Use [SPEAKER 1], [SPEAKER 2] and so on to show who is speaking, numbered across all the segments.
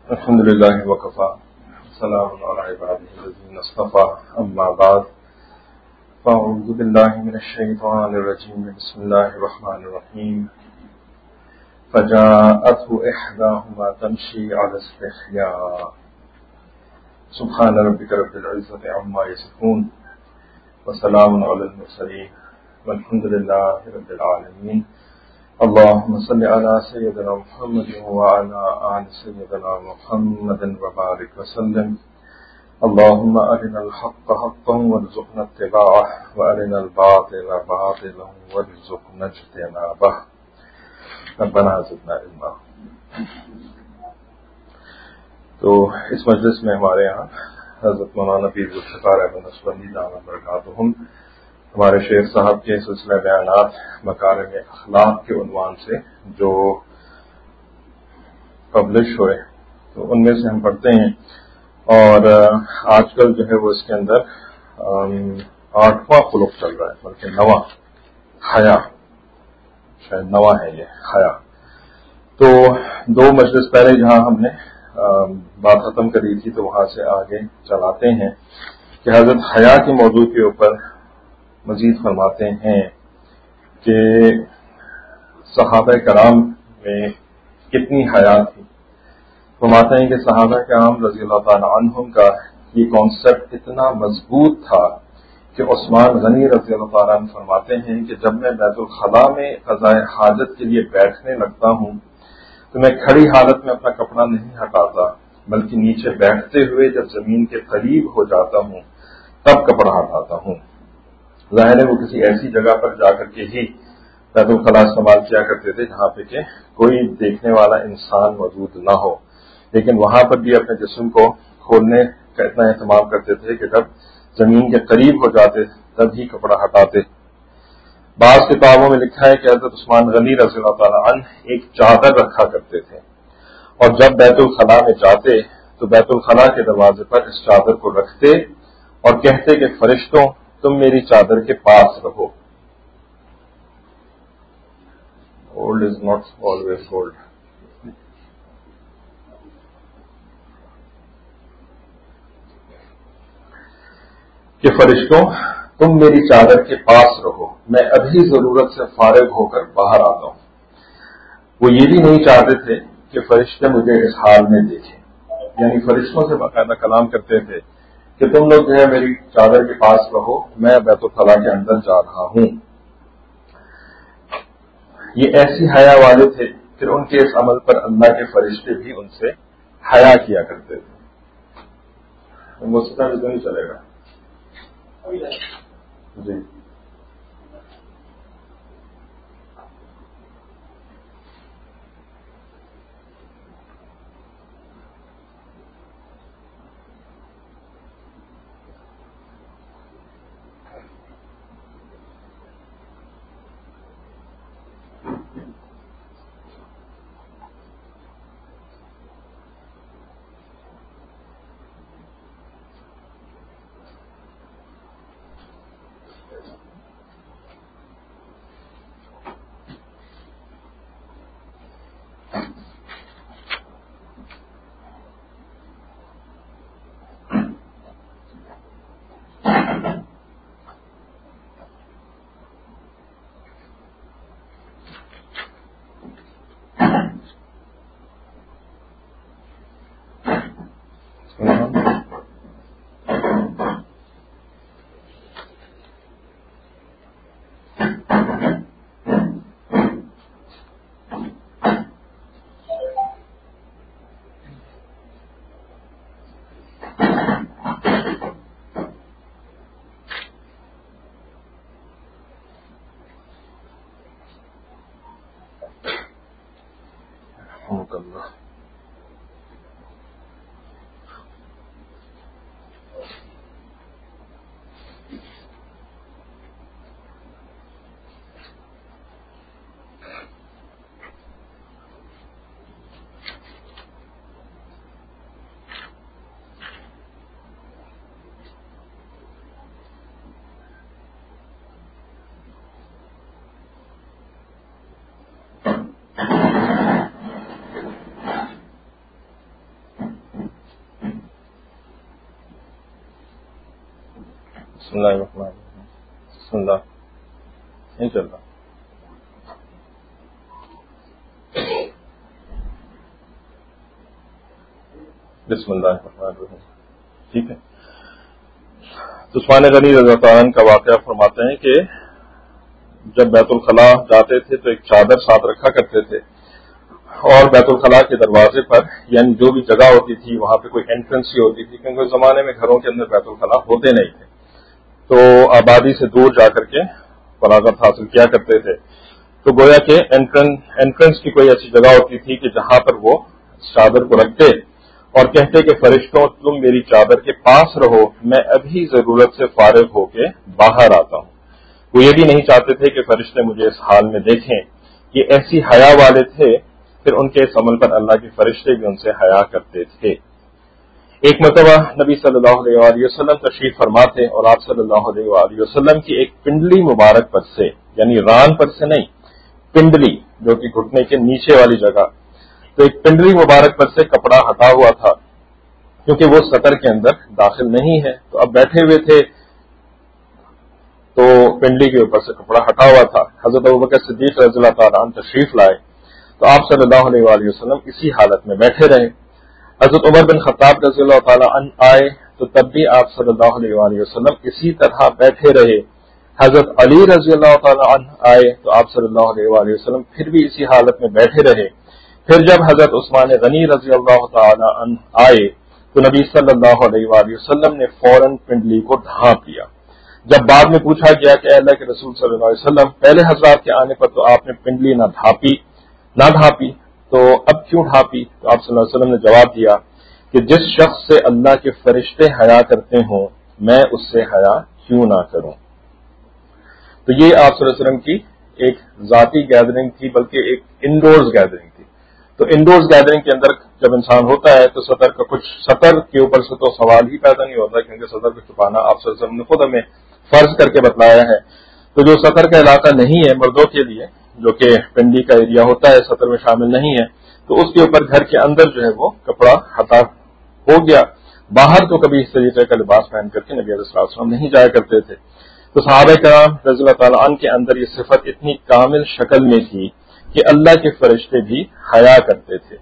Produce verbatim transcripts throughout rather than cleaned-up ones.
[SPEAKER 1] الحمد لله وكفى سلام على عباده الذين اصطفى أما بعد فأعوذ بالله من الشيطان الرجيم بسم الله الرحمن الرحيم فجاءته إحداهما تمشي على استحياء سبحان ربك رب العزة عما يصفون وسلام على المرسلين والحمد لله رب العالمين اللهم صل على سيدنا محمد وعلى آل سيدنا محمد وبارك وسلم اللهم أرنا الحق حقا وارزقنا اتباعه وأرنا الباطل باطلا وارزقنا اجتنابه ربنا زدنا علما. تو اس مجلس میں ہمارے یہاں حضرت مولانا پیر ذوالفقار احمد نقشبندی دامت برکاتہم ہمارے شیخ صاحب کے سلسلہ بیانات مکارم اخلاق کے عنوان سے جو پبلش ہوئے تو ان میں سے ہم پڑھتے ہیں، اور آج کل جو ہے وہ اس کے اندر آٹھواں خلق چل رہا ہے، بلکہ نواں حیا، شاید نواں ہے یہ حیا. تو دو مجلس پہلے جہاں ہم نے بات ختم کری تھی تو وہاں سے آگے چلاتے ہیں کہ حضرت حیا کے موضوع کے اوپر مزید فرماتے ہیں کہ صحابہ کرام میں کتنی حیا تھی. فرماتے ہیں کہ صحابہ کرام رضی اللہ تعالی عنہم کا یہ کانسیپٹ اتنا مضبوط تھا کہ عثمان غنی رضی اللہ تعالیٰ عنہ فرماتے ہیں کہ جب میں بیت الخلاء میں قضاء حاجت کے لیے بیٹھنے لگتا ہوں تو میں کھڑی حالت میں اپنا کپڑا نہیں ہٹاتا، بلکہ نیچے بیٹھتے ہوئے جب زمین کے قریب ہو جاتا ہوں تب کپڑا ہٹاتا ہوں. ظاہر ہے وہ کسی ایسی جگہ پر جا کر کے ہی بیت الخلاء استعمال کیا کرتے تھے جہاں پہ کہ کوئی دیکھنے والا انسان موجود نہ ہو، لیکن وہاں پر بھی اپنے جسم کو کھولنے کا اتنا اہتمام کرتے تھے کہ جب زمین کے قریب ہو جاتے تب ہی کپڑا ہٹاتے. بعض کتابوں میں لکھا ہے کہ حضرت عثمان غنی رضی اللہ تعالیٰ عنہ ایک چادر رکھا کرتے تھے، اور جب بیت الخلاء میں جاتے تو بیت الخلاء کے دروازے پر اس چادر کو رکھتے اور کہتے کہ فرشتوں تم میری چادر کے پاس رہو. Old is not always gold. کہ فرشتوں تم میری چادر کے پاس رہو، میں ابھی ضرورت سے فارغ ہو کر باہر آتا ہوں. وہ یہ بھی نہیں چاہتے تھے کہ فرشتے مجھے اس حال میں دیکھیں، یعنی فرشتوں سے باقاعدہ کلام کرتے تھے کہ تم لوگ جو ہے میری چادر کے پاس رہو، میں بیت الخلاء کے اندر جا رہا ہوں. یہ ایسی حیا والے تھے کہ ان کے اس عمل پر اللہ کے فرشتے بھی ان سے حیا کیا کرتے تھے. مسئلہ بھی تو نہیں چلے گا جی. بسم اللہ الرحمن الرحیم. بسم اللہ نہیں چل رہا. بسم اللہ الرحمن الرحیم. ٹھیک ہے. تو عثمان غنی رضی اللہ عنہ کا واقعہ فرماتے ہیں کہ جب بیت الخلا جاتے تھے تو ایک چادر ساتھ رکھا کرتے تھے اور بیت الخلا کے دروازے پر یعنی جو بھی جگہ ہوتی تھی وہاں پہ کوئی انٹرنس ہی ہوتی تھی کیونکہ اس زمانے میں گھروں کے اندر بیت الخلا ہوتے نہیں تھے تو آبادی سے دور جا کر کے فراغت حاصل کیا کرتے تھے. تو گویا کہ انٹرنس کی کوئی ایسی جگہ ہوتی تھی کہ جہاں پر وہ چادر کو رکھتے اور کہتے کہ فرشتوں تم میری چادر کے پاس رہو میں ابھی ضرورت سے فارغ ہو کے باہر آتا ہوں. وہ یہ بھی نہیں چاہتے تھے کہ فرشتے مجھے اس حال میں دیکھیں. یہ ایسی حیا والے تھے. پھر ان کے اس عمل پر اللہ کے فرشتے بھی ان سے حیا کرتے تھے. ایک مرتبہ نبی صلی اللہ علیہ وآلہ وسلم تشریف فرما تھے اور آپ صلی اللہ علیہ وآلہ وسلم کی ایک پنڈلی مبارک پر سے یعنی ران پر سے نہیں پنڈلی جو کہ گھٹنے کے نیچے والی جگہ تو ایک پنڈلی مبارک پر سے کپڑا ہٹا ہوا تھا کیونکہ وہ سطر کے اندر داخل نہیں ہے. تو اب بیٹھے ہوئے تھے تو پنڈلی کے اوپر سے کپڑا ہٹا ہوا تھا. حضرت ابوبکر صدیق رضی اللہ تعالیٰ عنہ تشریف لائے تو آپ صلی اللہ علیہ وآلہ وسلم اسی حالت میں بیٹھے رہے. حضرت عمر بن خطاب رضی اللہ تعالیٰ عنہ آئے تو تب بھی آپ صلی اللہ علیہ وآلہ وسلم اسی طرح بیٹھے رہے. حضرت علی رضی اللہ تعالیٰ عنہ آئے تو آپ صلی اللہ علیہ وآلہ وسلم پھر بھی اسی حالت میں بیٹھے رہے. پھر جب حضرت عثمان غنی رضی اللہ تعالیٰ عنہ آئے تو نبی صلی اللہ علیہ وآلہ وسلم نے فوراً پنڈلی کو ڈھانپ لیا. جب بعد میں پوچھا گیا کہ اللہ کے رسول صلی اللہ علیہ وسلم پہلے حضرات کے آنے پر تو آپ نے پنڈلی نہ ڈھانپی نہ ڈھانپی تو اب کیوں ڈھانپی؟ تو آپ صلی اللہ علیہ وسلم نے جواب دیا کہ جس شخص سے اللہ کے فرشتے حیا کرتے ہوں میں اس سے حیا کیوں نہ کروں. تو یہ آپ صلی اللہ علیہ وسلم کی ایک ذاتی گیدرنگ تھی بلکہ ایک انڈورز گیدرنگ تھی. تو انڈورز گیدرنگ کے اندر جب انسان ہوتا ہے تو سطر کا کچھ سطر کے اوپر سے تو سوال ہی پیدا نہیں ہوتا کیونکہ سطر کو چھپانا آپ صلی اللہ علیہ وسلم نے خود ہمیں فرض کر کے بتلایا ہے. تو جو سطر کا علاقہ نہیں ہے مردوں کے لیے جو کہ پنڈلی کا ایریا ہوتا ہے سطر میں شامل نہیں ہے تو اس کے اوپر گھر کے اندر جو ہے وہ کپڑا ہٹا ہو گیا. باہر تو کبھی اس طریقے کا لباس پہن کر کے نبی علیہ الصلوۃ والسلام نہیں جایا کرتے تھے. تو صحابہ کرام رضی اللہ تعالیٰ عنہ کے اندر یہ صفت اتنی کامل شکل میں تھی کہ اللہ کے فرشتے بھی حیا کرتے تھے.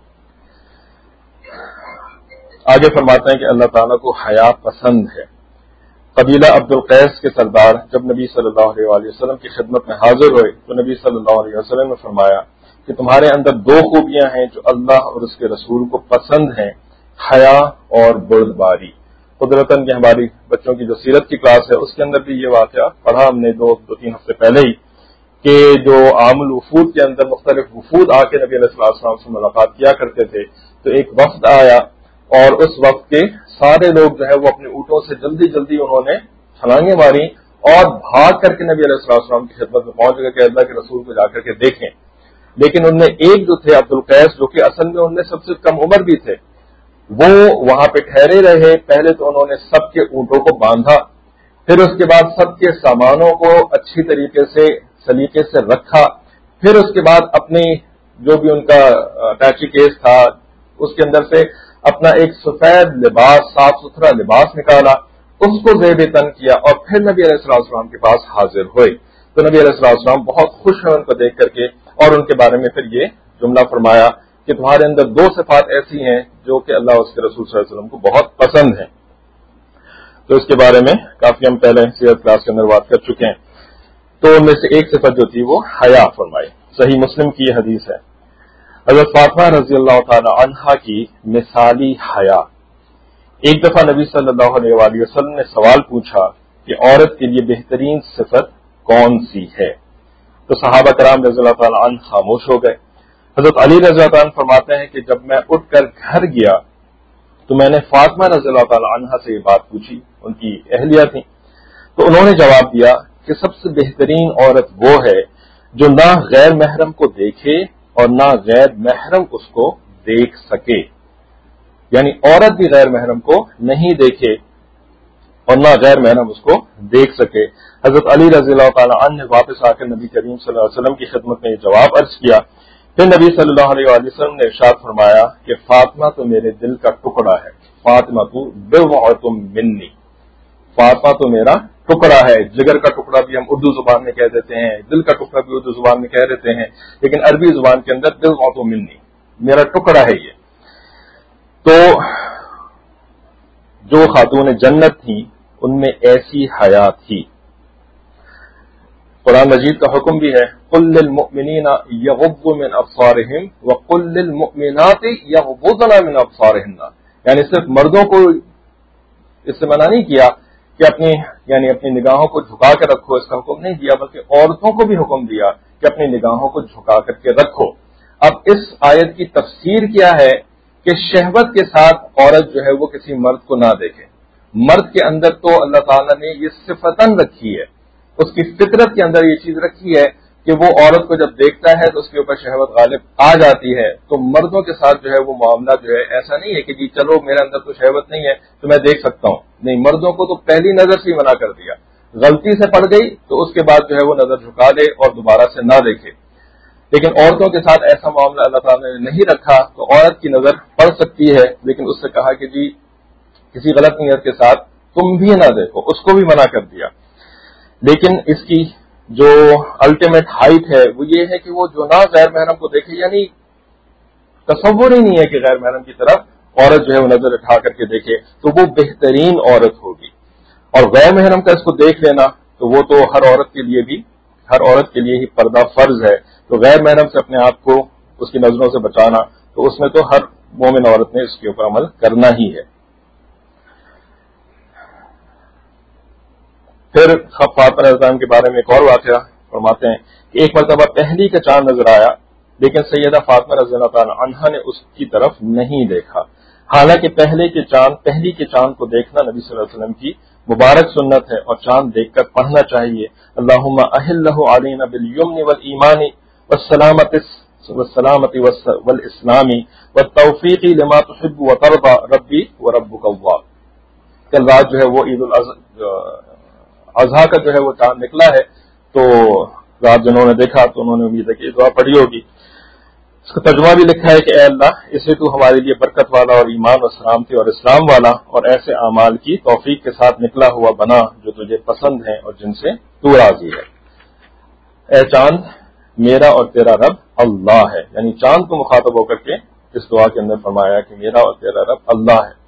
[SPEAKER 1] آگے فرماتے ہیں کہ اللہ تعالیٰ کو حیا پسند ہے. قبیلہ عبد القیس کے سردار جب نبی صلی اللہ علیہ وآلہ وسلم کی خدمت میں حاضر ہوئے تو نبی صلی اللہ علیہ وسلم نے فرمایا کہ تمہارے اندر دو خوبیاں ہیں جو اللہ اور اس کے رسول کو پسند ہیں حیا اور بردباری. قدرتاً کہ ہماری بچوں کی جو سیرت کی کلاس ہے اس کے اندر بھی یہ واقعہ پڑھا ہم نے دو دو تین ہفتے پہلے ہی کہ جو عام الوفود کے اندر مختلف وفود آ کے نبی علیہ السلام سے ملاقات کیا کرتے تھے تو ایک وفد آیا اور اس وقت کے سارے لوگ جو ہے وہ اپنے اونٹوں سے جلدی جلدی انہوں نے چھلانگیں ماری اور بھاگ کر کے نبی علیہ السلام کی خدمت میں پہنچ گئے کہ اللہ کے رسول کو جا کر کے دیکھیں. لیکن ان میں ایک جو تھے عبد القیس جو کہ اصل میں ان میں سب سے کم عمر بھی تھے وہ وہاں پہ ٹھہرے رہے. پہلے تو انہوں نے سب کے اونٹوں کو باندھا پھر اس کے بعد سب کے سامانوں کو اچھی طریقے سے سلیقے سے رکھا پھر اس کے بعد اپنی جو بھی ان کا اٹیچی کیس تھا اس کے اندر سے اپنا ایک سفید لباس صاف ستھرا لباس نکالا اس کو زیب تن کیا اور پھر نبی علیہ السلام کے پاس حاضر ہوئے. تو نبی علیہ السلام بہت خوش ہیں ان کو دیکھ کر کے اور ان کے بارے میں پھر یہ جملہ فرمایا کہ تمہارے اندر دو صفات ایسی ہیں جو کہ اللہ اور اس کے رسول صلی اللہ علیہ وسلم کو بہت پسند ہیں. تو اس کے بارے میں کافی ہم پہلے سیرت کلاس کے اندر بات کر چکے ہیں. تو ان میں سے ایک صفت جو تھی وہ حیا فرمائی. صحیح مسلم کی یہ حدیث ہے. حضرت فاطمہ رضی اللہ تعالی عنہا کی مثالی حیا. ایک دفعہ نبی صلی اللہ علیہ وآلہ وسلم نے سوال پوچھا کہ عورت کے لیے بہترین صفت کون سی ہے؟ تو صحابہ کرام رضی اللہ تعالی عنہ خاموش ہو گئے. حضرت علی رضی اللہ تعالی عنہ فرماتے ہیں کہ جب میں اٹھ کر گھر گیا تو میں نے فاطمہ رضی اللہ تعالی عنہا سے یہ بات پوچھی ان کی اہلیہ تھیں تو انہوں نے جواب دیا کہ سب سے بہترین عورت وہ ہے جو نہ غیر محرم کو دیکھے اور نہ غیر محرم اس کو دیکھ سکے. یعنی عورت بھی غیر محرم کو نہیں دیکھے اور نہ غیر محرم اس کو دیکھ سکے. حضرت علی رضی اللہ تعالی عنہ نے واپس آ کر نبی کریم صلی اللہ علیہ وسلم کی خدمت میں یہ جواب عرض کیا. پھر نبی صلی اللہ علیہ وآلہ وسلم نے ارشاد فرمایا کہ فاطمہ تو میرے دل کا ٹکڑا ہے. فاطمہ تو بضعۃ منی. فاطمہ تو میرا ٹکڑا ہے، جگر کا ٹکڑا بھی ہم اردو زبان میں کہہ دیتے ہیں، دل کا ٹکڑا بھی اردو زبان میں کہہ دیتے ہیں، لیکن عربی زبان کے اندر دل و منی، میرا ٹکڑا ہے یہ. تو جو خاتون جنت تھیں ان میں ایسی حیا تھی. قرآن مجید کا حکم بھی ہے قل للمؤمنین یغضوا من ابصارہم وقل للمؤمنات یغضضن من ابصارہن، یعنی صرف مردوں کو اس سے منع نہیں کیا کہ اپنی یعنی اپنی نگاہوں کو جھکا کے رکھو، اس کا حکم نہیں دیا، بلکہ عورتوں کو بھی حکم دیا کہ اپنی نگاہوں کو جھکا کر کے رکھو. اب اس آیت کی تفسیر کیا ہے کہ شہوت کے ساتھ عورت جو ہے وہ کسی مرد کو نہ دیکھے. مرد کے اندر تو اللہ تعالیٰ نے یہ صفتاً رکھی ہے، اس کی فطرت کے اندر یہ چیز رکھی ہے کہ وہ عورت کو جب دیکھتا ہے تو اس کے اوپر شہوت غالب آ جاتی ہے. تو مردوں کے ساتھ جو ہے وہ معاملہ جو ہے ایسا نہیں ہے کہ جی چلو میرے اندر تو شہوت نہیں ہے تو میں دیکھ سکتا ہوں، نہیں، مردوں کو تو پہلی نظر سے ہی منع کر دیا. غلطی سے پڑ گئی تو اس کے بعد جو ہے وہ نظر جھکا دے اور دوبارہ سے نہ دیکھے. لیکن عورتوں کے ساتھ ایسا معاملہ اللہ تعالیٰ نے نہیں رکھا، تو عورت کی نظر پڑ سکتی ہے، لیکن اس سے کہا کہ جی کسی غلط نیت کے ساتھ تم بھی نہ دیکھو، اس کو بھی منع کر دیا. لیکن اس کی جو الٹیمیٹ ہائٹ ہے وہ یہ ہے کہ وہ جو نہ غیر محرم کو دیکھے، یعنی تصور ہی نہیں ہے کہ غیر محرم کی طرف عورت جو ہے وہ نظر اٹھا کر کے دیکھے، تو وہ بہترین عورت ہوگی. اور غیر محرم کا اس کو دیکھ لینا تو وہ تو ہر عورت کے لیے بھی ہر عورت کے لیے ہی پردہ فرض ہے. تو غیر محرم سے اپنے آپ کو اس کی نظروں سے بچانا، تو اس میں تو ہر مومن عورت نے اس کے اوپر عمل کرنا ہی ہے. پھر فاطمہ رضی اللہ عنہا کے بارے میں ایک اور واقعہ فرماتے ہیں کہ ایک مرتبہ پہلی کا چاند نظر آیا، لیکن سیدہ فاطمہ رضی اللہ عنہا نے اس کی طرف نہیں دیکھا، حالانکہ پہلے کے چاند پہلی کے چاند کو دیکھنا نبی صلی اللہ علیہ وسلم کی مبارک سنت ہے، اور چاند دیکھ کر پڑھنا چاہیے اللہم احلہ علینا بالیمن والایمان والسلامت والسلامت والاسلام والتوفیق لما تحب وترضى ربی وربک اللہ. کل رات جو ہے وہ عید الاضحیٰ کا جو ہے وہ چاند نکلا ہے، تو رات جنہوں نے دیکھا تو انہوں نے امید ہے کہ دعا پڑھی ہوگی. اس کا ترجمہ بھی لکھا ہے کہ اے اللہ اسے تو ہمارے لیے برکت والا اور ایمان و سلامتی اور اسلام والا اور ایسے اعمال کی توفیق کے ساتھ نکلا ہوا بنا جو تجھے پسند ہیں اور جن سے تو راضی ہے. اے چاند میرا اور تیرا رب اللہ ہے، یعنی چاند کو مخاطب ہو کر کے اس دعا کے اندر فرمایا کہ میرا اور تیرا رب اللہ ہے.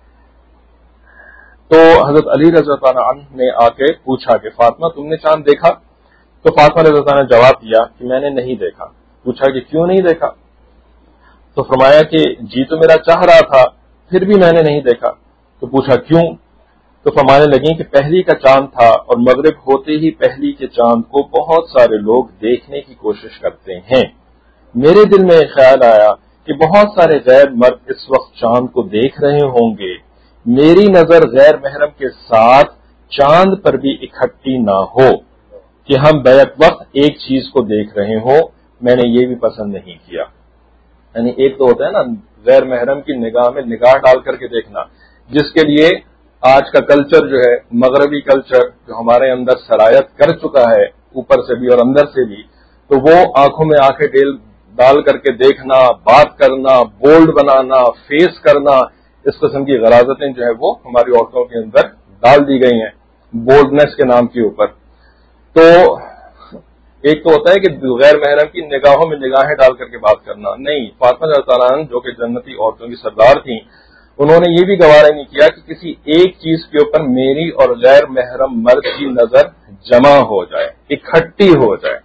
[SPEAKER 1] تو حضرت علی رضی اللہ عنہ نے آ کے پوچھا کہ فاطمہ تم نے چاند دیکھا؟ تو فاطمہ رضی اللہ عنہ نے جواب دیا کہ میں نے نہیں دیکھا. پوچھا کہ کیوں نہیں دیکھا؟ تو فرمایا کہ جی تو میرا چاہ رہا تھا پھر بھی میں نے نہیں دیکھا. تو پوچھا کیوں؟ تو فرمانے لگیں کہ پہلی کا چاند تھا اور مغرب ہوتے ہی پہلی کے چاند کو بہت سارے لوگ دیکھنے کی کوشش کرتے ہیں. میرے دل میں خیال آیا کہ بہت سارے غیر مرد اس وقت چاند کو دیکھ رہے ہوں گے، میری نظر غیر محرم کے ساتھ چاند پر بھی اکٹھی نہ ہو کہ ہم بیک وقت ایک چیز کو دیکھ رہے ہوں. میں نے یہ بھی پسند نہیں کیا. یعنی ایک تو ہوتا ہے نا غیر محرم کی نگاہ میں نگاہ ڈال کر کے دیکھنا، جس کے لیے آج کا کلچر جو ہے مغربی کلچر جو ہمارے اندر سرایت کر چکا ہے اوپر سے بھی اور اندر سے بھی، تو وہ آنکھوں میں آنکھیں ڈال کر کے دیکھنا، بات کرنا، بولڈ بنانا، فیس کرنا، اس قسم کی غراضتیں جو ہے وہ ہماری عورتوں کے اندر ڈال دی گئی ہیں بولڈنس کے نام کے اوپر. تو ایک تو ہوتا ہے کہ غیر محرم کی نگاہوں میں نگاہیں ڈال کر کے بات کرنا. نہیں، فاطمہ رضی اللہ عنہا جو کہ جنتی عورتوں کی سردار تھیں، انہوں نے یہ بھی گوارا نہیں کیا کہ کسی ایک چیز کے اوپر میری اور غیر محرم مرد کی نظر جمع ہو جائے، اکٹھی ہو جائے.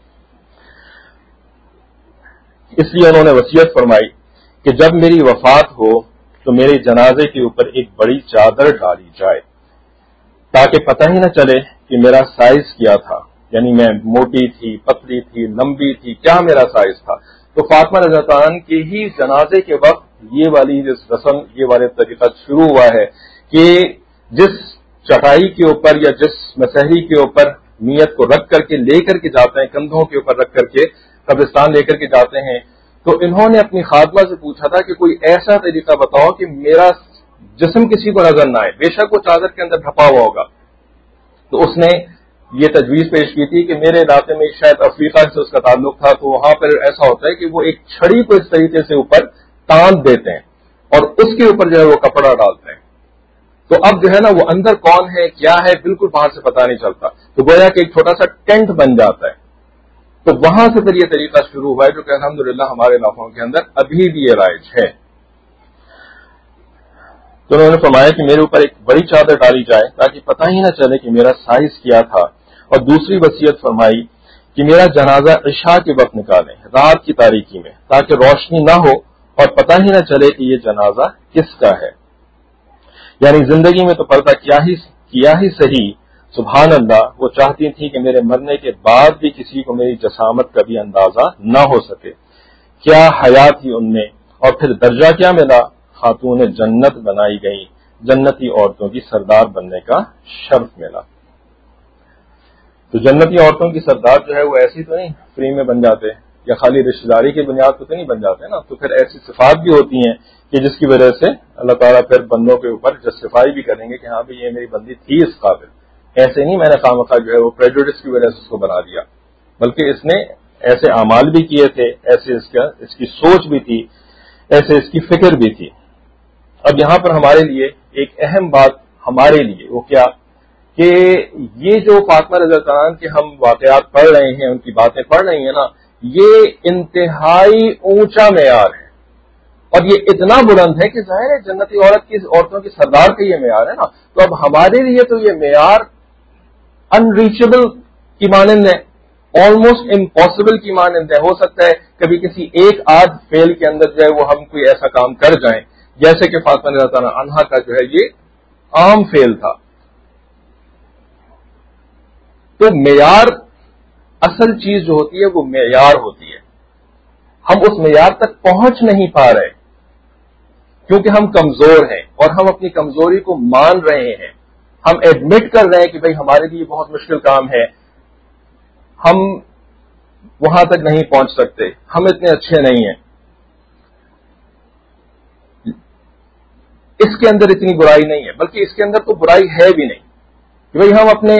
[SPEAKER 1] اس لیے انہوں نے وصیت فرمائی کہ جب میری وفات ہو تو میرے جنازے کے اوپر ایک بڑی چادر ڈالی جائے تاکہ پتہ ہی نہ چلے کہ میرا سائز کیا تھا، یعنی میں موٹی تھی، پتلی تھی، لمبی تھی، کیا میرا سائز تھا. تو فاطمہ رضی اللہ عنہ کے ہی جنازے کے وقت یہ والی جس رسم یہ والے طریقہ شروع ہوا ہے کہ جس چٹائی کے اوپر یا جس مسحری کے اوپر نیت کو رکھ کر کے لے کر کے جاتے ہیں، کندھوں کے اوپر رکھ کر کے قبرستان لے کر کے جاتے ہیں، تو انہوں نے اپنی خادمہ سے پوچھا تھا کہ کوئی ایسا طریقہ بتاؤ کہ میرا جسم کسی کو نظر نہ آئے، بے شک وہ چادر کے اندر ڈھپا ہوا ہوگا. تو اس نے یہ تجویز پیش کی تھی کہ میرے علاقے میں شاید افریقہ سے اس کا تعلق تھا، تو وہاں پر ایسا ہوتا ہے کہ وہ ایک چھڑی کو اس طریقے سے اوپر تان دیتے ہیں اور اس کے اوپر جو ہے وہ کپڑا ڈالتے ہیں. تو تو اب جو ہے نا وہ اندر کون ہے کیا ہے بالکل باہر سے پتہ نہیں چلتا، تو گویا کہ ایک چھوٹا سا ٹینٹ بن جاتا ہے. تو وہاں سے پھر یہ طریقہ شروع ہوا ہے جو کہ الحمدللہ ہمارے علاقوں کے اندر ابھی بھی یہ رائج ہے. تو انہوں نے فرمایا کہ میرے اوپر ایک بڑی چادر ڈالی جائے تاکہ پتہ ہی نہ چلے کہ میرا سائز کیا تھا، اور دوسری وصیت فرمائی کہ میرا جنازہ عشاء کے وقت نکالیں رات کی تاریکی میں تاکہ روشنی نہ ہو اور پتہ ہی نہ چلے کہ یہ جنازہ کس کا ہے. یعنی زندگی میں تو پردہ کیا ہی کیا ہی صحیح، سبحان اللہ، وہ چاہتی تھی کہ میرے مرنے کے بعد بھی کسی کو میری جسامت کا بھی اندازہ نہ ہو سکے. کیا حیا تھی ان میں، اور پھر درجہ کیا ملا، خاتون جنت بنائی گئی، جنتی عورتوں کی سردار بننے کا شرف ملا. تو جنتی عورتوں کی سردار جو ہے وہ ایسی تو نہیں فری میں بن جاتے یا خالی رشتہ داری کی بنیاد پہ تو نہیں بن جاتے نا، تو پھر ایسی صفات بھی ہوتی ہیں کہ جس کی وجہ سے اللہ تعالیٰ پھر بندوں کے اوپر جسٹیفائی بھی کریں گے کہ ہاں بھی یہ میری بندی تھی اس قابل. ایسے نہیں میں نے خامخواہ جو ہے وہ پریجوڈس کی وجہ سے اس کو بنا دیا، بلکہ اس نے ایسے اعمال بھی کیے تھے، ایسے اس کا اس کی سوچ بھی تھی، ایسے اس کی فکر بھی تھی. اب یہاں پر ہمارے لیے ایک اہم بات ہمارے لیے وہ کیا کہ یہ جو فاطمہ رضی اللہ عنہ کے ہم واقعات پڑھ رہے ہیں، ان کی باتیں پڑھ رہے ہیں نا، یہ انتہائی اونچا معیار ہے اور یہ اتنا بلند ہے کہ ظاہر ہے جنتی عورت کی عورتوں کی سردار کا یہ معیار ہے نا، تو اب ہمارے لیے تو یہ معیار انریچبل کی مانند ہے، آلموسٹ امپاسبل کی مانند ہے. ہو سکتا ہے کبھی کسی ایک آدھ فیل کے اندر جو ہے وہ ہم کوئی ایسا کام کر جائیں، جیسے کہ فاطمہ رضی اللہ عنہا کا جو ہے یہ عام فیل تھا. تو معیار، اصل چیز جو ہوتی ہے وہ معیار ہوتی ہے. ہم اس معیار تک پہنچ نہیں پا رہے کیونکہ ہم کمزور ہیں اور ہم اپنی کمزوری کو مان رہے ہیں. ہم ایڈمٹ کر رہے ہیں کہ بھئی ہمارے لیے بہت مشکل کام ہے، ہم وہاں تک نہیں پہنچ سکتے، ہم اتنے اچھے نہیں ہیں، اس کے اندر اتنی برائی نہیں ہے، بلکہ اس کے اندر تو برائی ہے بھی نہیں کہ بھئی ہم اپنے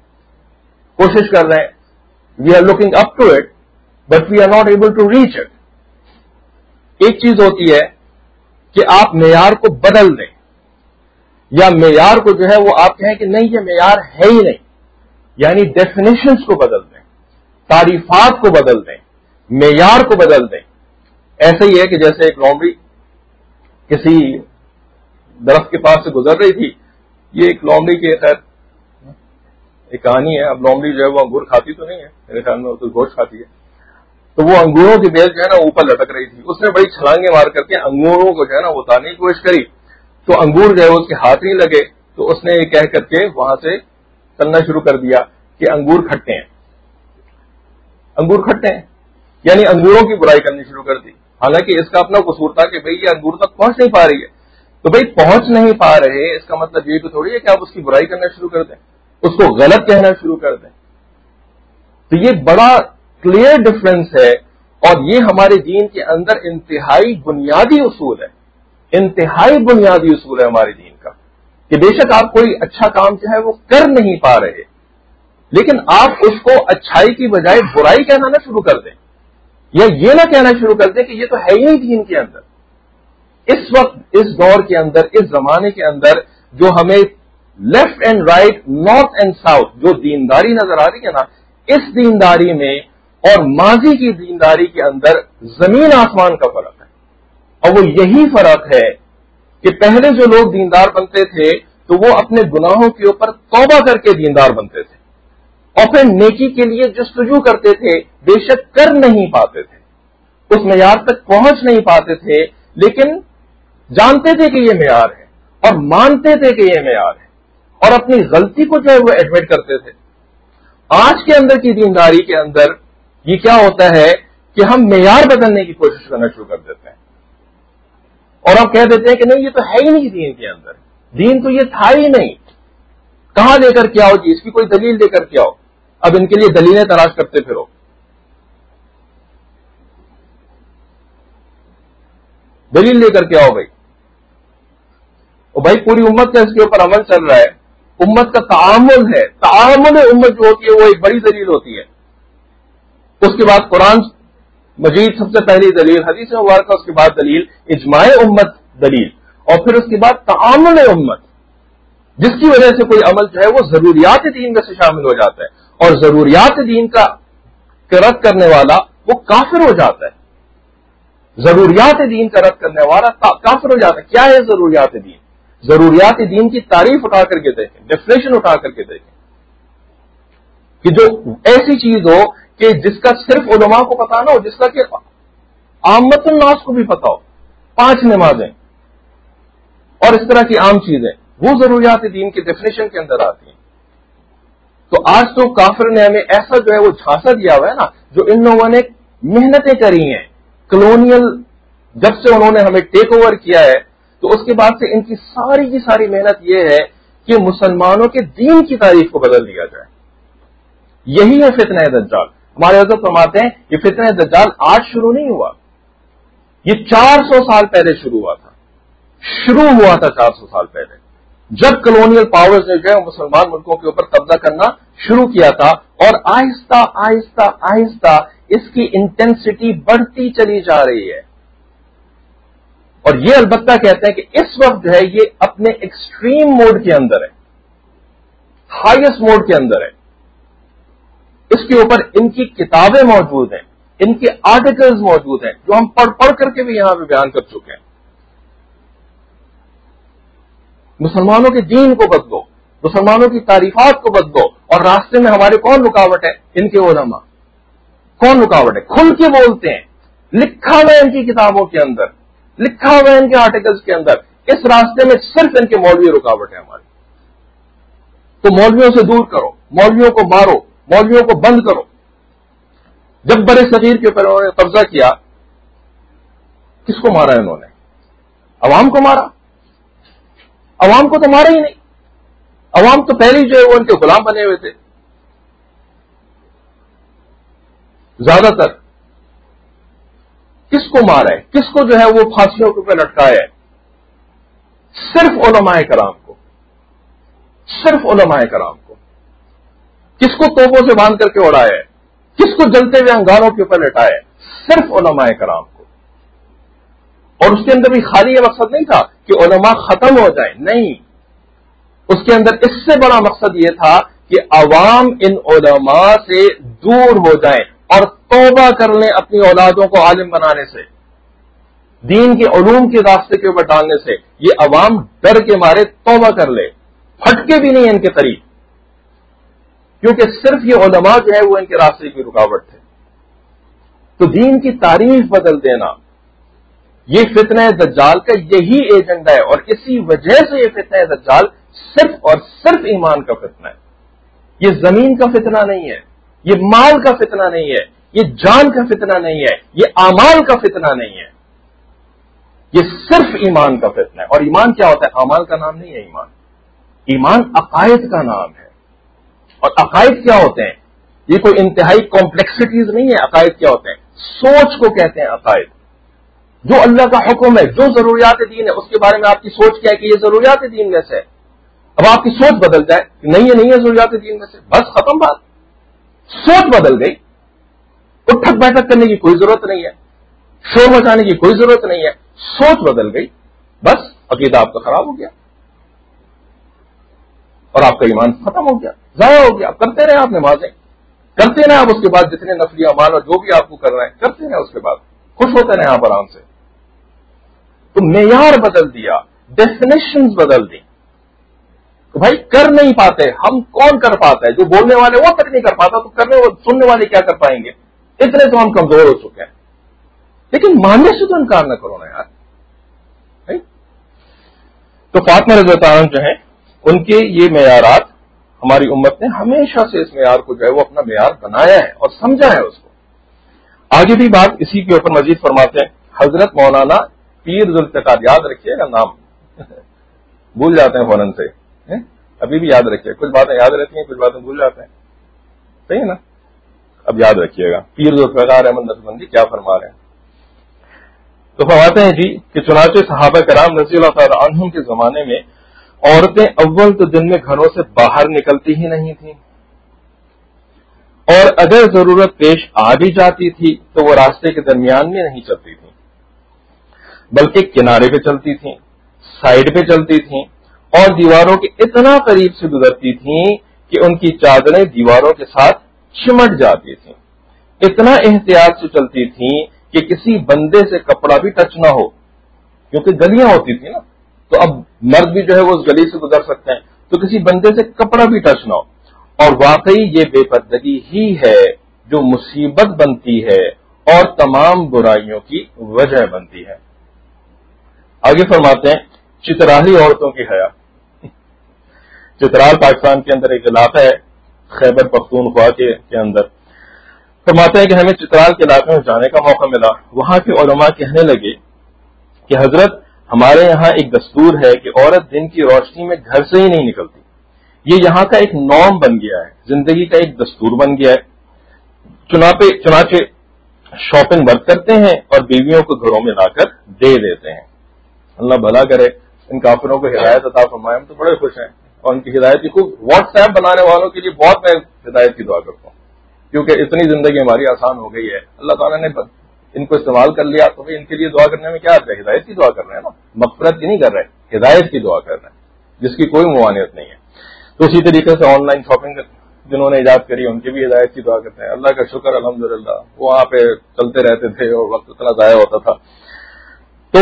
[SPEAKER 1] کوشش کر رہے ہیں، we are looking up to it but we are not able to reach it. ایک چیز ہوتی ہے کہ آپ معیار کو بدل دیں یا معیار کو جو ہے وہ آپ کہیں کہ نہیں یہ معیار ہے ہی نہیں، یعنی ڈیفینیشنز کو بدل دیں، تعریفات کو بدل دیں، معیار کو بدل دیں. ایسا ہی ہے کہ جیسے ایک لومڑی کسی درخت کے پاس سے گزر رہی تھی. یہ ایک لومڑی کی خیر ایک کہانی ہے. اب لومڑی جو ہے وہ انگور کھاتی تو نہیں ہے، میرے خیال میں وہ تو گوشت کھاتی ہے. تو وہ انگوروں کی بیل جو ہے نا اوپر لٹک رہی تھی. اس نے بڑی چھلانگیں مار کر کے انگوروں کو جو ہے نا وہ اتارنے کی کوشش کری، تو انگور جو ہے اس کے ہاتھ نہیں لگے. تو اس نے یہ کہہ کر کے وہاں سے چلنا شروع کر دیا کہ انگور کھٹے ہیں، انگور کھٹے ہیں، یعنی انگوروں کی برائی کرنی شروع کر دی. حالانکہ اس کا اپنا قصور تھا کہ بھئی یہ انگور تک پہنچ نہیں پا رہی ہے. تو بھئی پہنچ نہیں پا رہے اس کا مطلب یہ تو تھوڑی ہے کہ آپ اس کی برائی کرنا شروع کر دیں، اس کو غلط کہنا شروع کر دیں. تو یہ بڑا کلیئر ڈفرنس ہے اور یہ ہمارے دین کے اندر انتہائی بنیادی اصول ہے، انتہائی بنیادی اصول ہے ہمارے دین کا کہ بے شک آپ کوئی اچھا کام جو ہے وہ کر نہیں پا رہے، لیکن آپ اس کو اچھائی کی بجائے برائی کہنا نہ شروع کر دیں یا یہ نہ کہنا شروع کر دیں کہ یہ تو ہے ہی نہیں دین کے اندر. اس وقت اس دور کے اندر اس زمانے کے اندر جو ہمیں left and right north and south جو دینداری نظر آ رہی ہے نا، اس دینداری میں اور ماضی کی دینداری کے اندر زمین آسمان کا فرق ہے. اور وہ یہی فرق ہے کہ پہلے جو لوگ دیندار بنتے تھے تو وہ اپنے گناہوں کے اوپر توبہ کر کے دیندار بنتے تھے اور پھر نیکی کے لیے جستجو کرتے تھے، بے شک کر نہیں پاتے تھے، اس معیار تک پہنچ نہیں پاتے تھے، لیکن جانتے تھے کہ یہ معیار ہے اور مانتے تھے کہ یہ معیار ہے اور اپنی غلطی کو جو ہے وہ ایڈمٹ کرتے تھے. آج کے اندر کی دینداری کے اندر یہ کیا ہوتا ہے کہ ہم معیار بدلنے کی کوشش کرنا شروع کر دیتے ہیں اور ہم کہہ دیتے ہیں کہ نہیں یہ تو ہے ہی نہیں دین کے اندر، دین تو یہ تھا ہی نہیں، کہاں لے کر کے آؤ جی، اس کی کوئی دلیل لے کر کے آؤ. اب ان کے لیے دلیلیں تلاش کرتے پھرو. دلیل لے کر کے آؤ بھائی. اور بھائی پوری امت کا اس کے اوپر عمل چل رہا ہے، امت کا تعامل ہے، تعامل امت جو ہوتی ہے وہ ایک بڑی دلیل ہوتی ہے. اس کے بعد قرآن مجید سب سے پہلی دلیل، حدیث مبارکہ اس کے بعد دلیل، اجماع امت دلیل، اور پھر اس کے بعد تعامل امت. جس کی وجہ سے کوئی عمل جو ہے وہ ضروریات دین میں سے شامل ہو جاتا ہے، اور ضروریات دین کا رد کرنے والا وہ کافر ہو جاتا ہے. ضروریات دین کا رد کرنے والا کافر ہو جاتا ہے. کیا ہے ضروریات دین؟ ضروریات دین کی تعریف اٹھا کر کے دیکھیں، ڈیفینیشن اٹھا کر کے دیکھیں کہ جو ایسی چیز ہو کہ جس کا صرف علماء کو پتا نہ ہو، جس کا کہ عامت الناس کو بھی پتا ہو. پانچ نمازیں اور اس طرح کی عام چیزیں، وہ ضروریات دین کی ڈیفینیشن کے اندر آتی ہیں. تو آج تو کافر نے ہمیں ایسا جو ہے وہ جھانسا دیا ہوا ہے نا، جو ان لوگوں نے محنتیں کری ہیں کلونیل، جب سے انہوں نے ہمیں ٹیک اوور کیا ہے تو اس کے بعد سے ان کی ساری کی ساری محنت یہ ہے کہ مسلمانوں کے دین کی تاریخ کو بدل دیا جائے. یہی ہے فتنہ دجال. ہمارے حضرت فرماتے ہیں یہ فتنہ دجال آج شروع نہیں ہوا، یہ چار سو سال پہلے شروع ہوا تھا. شروع ہوا تھا چار سو سال پہلے، جب کلونیل پاورز نے جو ہے مسلمان ملکوں کے اوپر قبضہ کرنا شروع کیا تھا، اور آہستہ آہستہ آہستہ اس کی انٹینسٹی بڑھتی چلی جا رہی ہے. اور یہ البتہ کہتے ہیں کہ اس وقت جو ہے یہ اپنے ایکسٹریم موڈ کے اندر ہے، ہائیسٹ موڈ کے اندر ہے. اس کے اوپر ان کی کتابیں موجود ہیں، ان کے آرٹیکلز موجود ہیں جو ہم پڑھ پڑھ کر کے بھی یہاں پہ بیان کر چکے ہیں. مسلمانوں کے دین کو بدلو، مسلمانوں کی تعریفات کو بدلو، اور راستے میں ہمارے کون رکاوٹ ہے؟ ان کے علماء. کون رکاوٹ ہے؟ کھل کے بولتے ہیں، لکھا ہوا ہے ان کی کتابوں کے اندر، لکھا ہوا ہے ان کے آرٹیکلز کے اندر. اس راستے میں صرف ان کے مولوی رکاوٹ ہے ہماری. تو مولویوں سے دور کرو، مولویوں کو مارو، مولویوں کو بند کرو. جب برے صغیر کے اوپر انہوں نے قبضہ کیا، کس کو مارا انہوں نے؟ عوام کو مارا. عوام کو تو مارا ہی نہیں. عوام تو پہلے ہی جو ہے وہ ان کے غلام بنے ہوئے تھے. زیادہ تر کس کو مارا ہے؟ کس کو جو ہے وہ پھانسیوں کے اوپر لٹکایا ہے؟ صرف علماء کرام کو، صرف علماء کرام کو. کس کو توپوں سے باندھ کر کے اڑایا ہے؟ کس کو جلتے ہوئے انگاروں کے اوپر لٹایا ہے؟ صرف علماء کرام کو. اور اس کے اندر بھی خالی یہ مقصد نہیں تھا کہ علماء ختم ہو جائیں، نہیں، اس کے اندر اس سے بڑا مقصد یہ تھا کہ عوام ان علماء سے دور ہو جائیں اور توبہ کر لیں اپنی اولادوں کو عالم بنانے سے، دین کے علوم کے راستے کے اوپر ڈالنے سے. یہ عوام ڈر کے مارے توبہ کر لے، پھٹکے بھی نہیں ان کے قریب، کیونکہ صرف یہ علماء جو ہے وہ ان کے راستے کی رکاوٹ تھے. تو دین کی تعریف بدل دینا، یہ فتنہ دجال کا یہی ایجنڈا ہے، اور اسی وجہ سے یہ فتنہ دجال صرف اور صرف ایمان کا فتنہ ہے. یہ زمین کا فتنہ نہیں ہے، یہ مال کا فتنہ نہیں ہے، یہ جان کا فتنہ نہیں ہے، یہ اعمال کا فتنہ نہیں ہے، یہ صرف ایمان کا فتنہ ہے. اور ایمان کیا ہوتا ہے؟ اعمال کا نام نہیں ہے ایمان. ایمان عقائد کا نام ہے. اور عقائد کیا ہوتے ہیں؟ یہ کوئی انتہائی کمپلیکسٹیز نہیں ہے. عقائد کیا ہوتے ہیں؟ سوچ کو کہتے ہیں عقائد. جو اللہ کا حکم ہے، جو ضروریات دین ہے، اس کے بارے میں آپ کی سوچ کیا ہے کہ یہ ضروریات دین میں سے ہے. اب آپ کی سوچ بدل جائے کہ نہیں، یہ نہیں ہے ضروریات دین میں سے، بس ختم بات. سوچ بدل گئی، اٹھک بیٹھک کرنے کی کوئی ضرورت نہیں ہے، شور مچانے کی کوئی ضرورت نہیں ہے. سوچ بدل گئی، بس عقیدہ آپ کا خراب ہو گیا اور آپ کا ایمان ختم ہو گیا، ضائع ہو گیا. کرتے رہے آپ نمازیں، کرتے رہے آپ اس کے بعد جتنے نفلی اعمال اور جو بھی آپ کو کر رہے ہیں کرتے رہے، اس کے بعد خوش ہوتے رہے آپ آرام سے. تو معیار بدل دیا، ڈیفینیشنز بدل دی. تو بھائی کر نہیں پاتے ہم، کون کر پاتا ہے؟ جو بولنے والے وہ تک نہیں کر پاتا تو کرنے وہ سننے والے کیا کر پائیں گے؟ اتنے تو ہم کمزور ہو چکے ہیں. لیکن ماننے سے تو انکار نہ کرو نا یار. تو فاطمہ رضی اللہ عنہ جو ہیں ان کے یہ معیارات ہماری امت نے ہمیشہ سے اس معیار کو جو ہے وہ اپنا معیار بنایا ہے اور سمجھا ہے اس کو. آگے بھی بات اسی کے اوپر مزید فرماتے ہیں حضرت مولانا پیر ذوالفقار. یاد رکھیے گا نام، بھول جاتے ہیں فوراً سے. ابھی بھی یاد رکھیے، کچھ باتیں یاد رہتی ہیں، کچھ باتیں بھول جاتے ہیں. صحیح ہے نا؟ اب یاد رکھیے گا پیر ذوالفقار احمد نقشبندی کیا فرما رہے ہیں. تو فرماتے ہیں جی کہ چنانچہ صحابہ کرام رضی اللہ تعالی عنہم کے زمانے میں عورتیں اول تو دن میں گھروں سے باہر نکلتی ہی نہیں تھیں، اور اگر ضرورت پیش آ بھی جاتی تھی تو وہ راستے کے درمیان میں نہیں چلتی تھیں، بلکہ کنارے پہ چلتی تھیں، سائڈ پہ چلتی تھیں، اور دیواروں کے اتنا قریب سے گزرتی تھیں کہ ان کی چادریں دیواروں کے ساتھ چمٹ جاتی تھیں. اتنا احتیاط سے چلتی تھیں کہ کسی بندے سے کپڑا بھی ٹچ نہ ہو, کیونکہ گلیاں ہوتی تھیں نا, تو اب مرد بھی جو ہے وہ اس گلی سے گزر سکتے ہیں, تو کسی بندے سے کپڑا بھی ٹچ نہ ہو. اور واقعی یہ بے پردگی ہی ہے جو مصیبت بنتی ہے اور تمام برائیوں کی وجہ بنتی ہے. آگے فرماتے ہیں چترالی عورتوں کی حیا. چترال پاکستان کے اندر ایک علاقہ ہے, خیبر پختونخوا کے کے اندر. فرماتے ہیں کہ ہمیں چترال کے علاقے میں جانے کا موقع ملا. وہاں کے علماء کہنے لگے کہ حضرت ہمارے یہاں ایک دستور ہے کہ عورت دن کی روشنی میں گھر سے ہی نہیں نکلتی. یہ یہاں کا ایک نارم بن گیا ہے, زندگی کا ایک دستور بن گیا ہے. چنانچہ شاپنگ مرد کرتے ہیں اور بیویوں کو گھروں میں لا کر دے دیتے ہیں. اللہ بھلا کرے, ان کافروں کو ہدایت عطا فرمائے. ہم تو بڑے خوش ہیں اور ان کی ہدایت کی خوب. واٹس ایپ بنانے والوں کے لیے بہت میں ہدایت کی دعا کرتا ہوں, کیونکہ اتنی زندگی ہماری آسان ہو گئی ہے. اللہ تعالیٰ نے ان کو استعمال کر لیا تو ان کے لیے دعا کرنے میں کیا آتا ہے؟ ہدایت کی دعا کر رہے ہیں نا, مغفرت کی نہیں کر رہے, ہدایت کی دعا کر رہے ہیں, جس کی کوئی ممانعت نہیں ہے. تو اسی طریقے سے آن لائن شاپنگ جنہوں نے ایجاد کری ان کی بھی ہدایت کی دعا کرتے ہیں. اللہ کا شکر الحمدللہ, وہ وہاں پہ چلتے رہتے تھے اور وقت اتنا ضائع ہوتا تھا. تو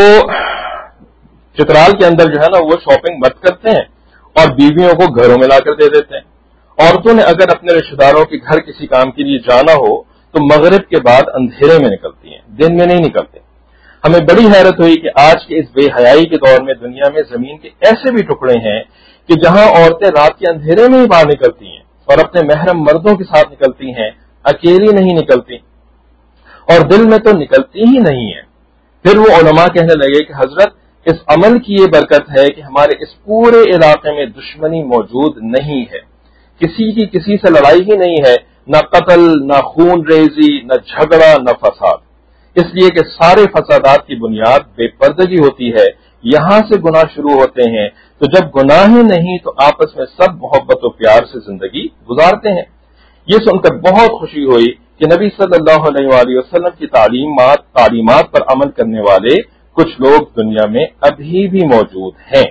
[SPEAKER 1] چترال کے اندر جو ہے نا وہ شاپنگ مت کرتے ہیں اور بیویوں کو گھروں میں لا کر دے دیتے ہیں. عورتوں نے اگر اپنے رشتے داروں کے گھر کسی کام کے لیے جانا ہو تو مغرب کے بعد اندھیرے میں نکلتی ہیں, دن میں نہیں نکلتے. ہمیں بڑی حیرت ہوئی کہ آج کے اس بے حیائی کے دور میں دنیا میں زمین کے ایسے بھی ٹکڑے ہیں کہ جہاں عورتیں رات کے اندھیرے میں ہی باہر نکلتی ہیں اور اپنے محرم مردوں کے ساتھ نکلتی ہیں, اکیلی نہیں نکلتی, اور دل میں تو نکلتی ہی نہیں ہے. پھر وہ علماء کہنے لگے کہ حضرت اس عمل کی یہ برکت ہے کہ ہمارے اس پورے علاقے میں دشمنی موجود نہیں ہے, کسی کی کسی سے لڑائی ہی نہیں ہے, نہ قتل, نہ خون ریزی, نہ جھگڑا, نہ فساد. اس لیے کہ سارے فسادات کی بنیاد بے پردگی ہوتی ہے. یہاں سے گناہ شروع ہوتے ہیں, تو جب گناہ ہی نہیں تو آپس میں سب محبت و پیار سے زندگی گزارتے ہیں. یہ سن کر بہت خوشی ہوئی کہ نبی صلی اللہ علیہ وآلہ وسلم کی تعلیمات تعلیمات پر عمل کرنے والے کچھ لوگ دنیا میں ابھی بھی موجود ہیں.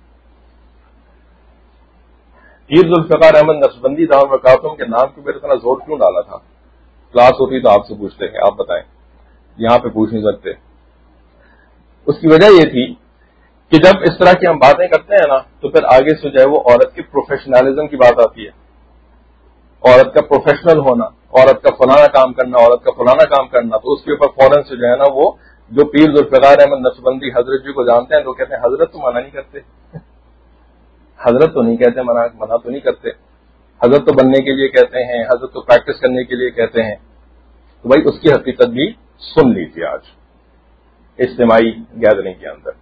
[SPEAKER 1] پیر ذوالفقار احمد نقشبندی دامت برکاتہم کے نام کے اوپر اتنا زور کیوں ڈالا تھا؟ کلاس ہوتی تو آپ سے پوچھتے ہیں, آپ بتائیں, یہاں پہ پوچھ نہیں سکتے. اس کی وجہ یہ تھی کہ جب اس طرح کی ہم باتیں کرتے ہیں نا تو پھر آگے سے جو ہے وہ عورت کی پروفیشنلزم کی بات آتی ہے, عورت کا پروفیشنل ہونا, عورت کا فلانا کام کرنا, عورت کا فلانا کام کرنا. تو اس کے اوپر فوراً سے جو ہے نا وہ جو پیر ذوالفقار احمد نقشبندی حضرت جی کو جانتے ہیں تو کہتے ہیں حضرت تو منع نہیں کرتے, حضرت تو نہیں کہتے, منع منع تو نہیں کرتے, حضرت تو بننے کے لیے کہتے ہیں, حضرت تو پریکٹس کرنے کے لیے کہتے ہیں. تو بھائی اس کی حقیقت بھی سن لیجیے آج اجتماعی گیدرنگ کے اندر.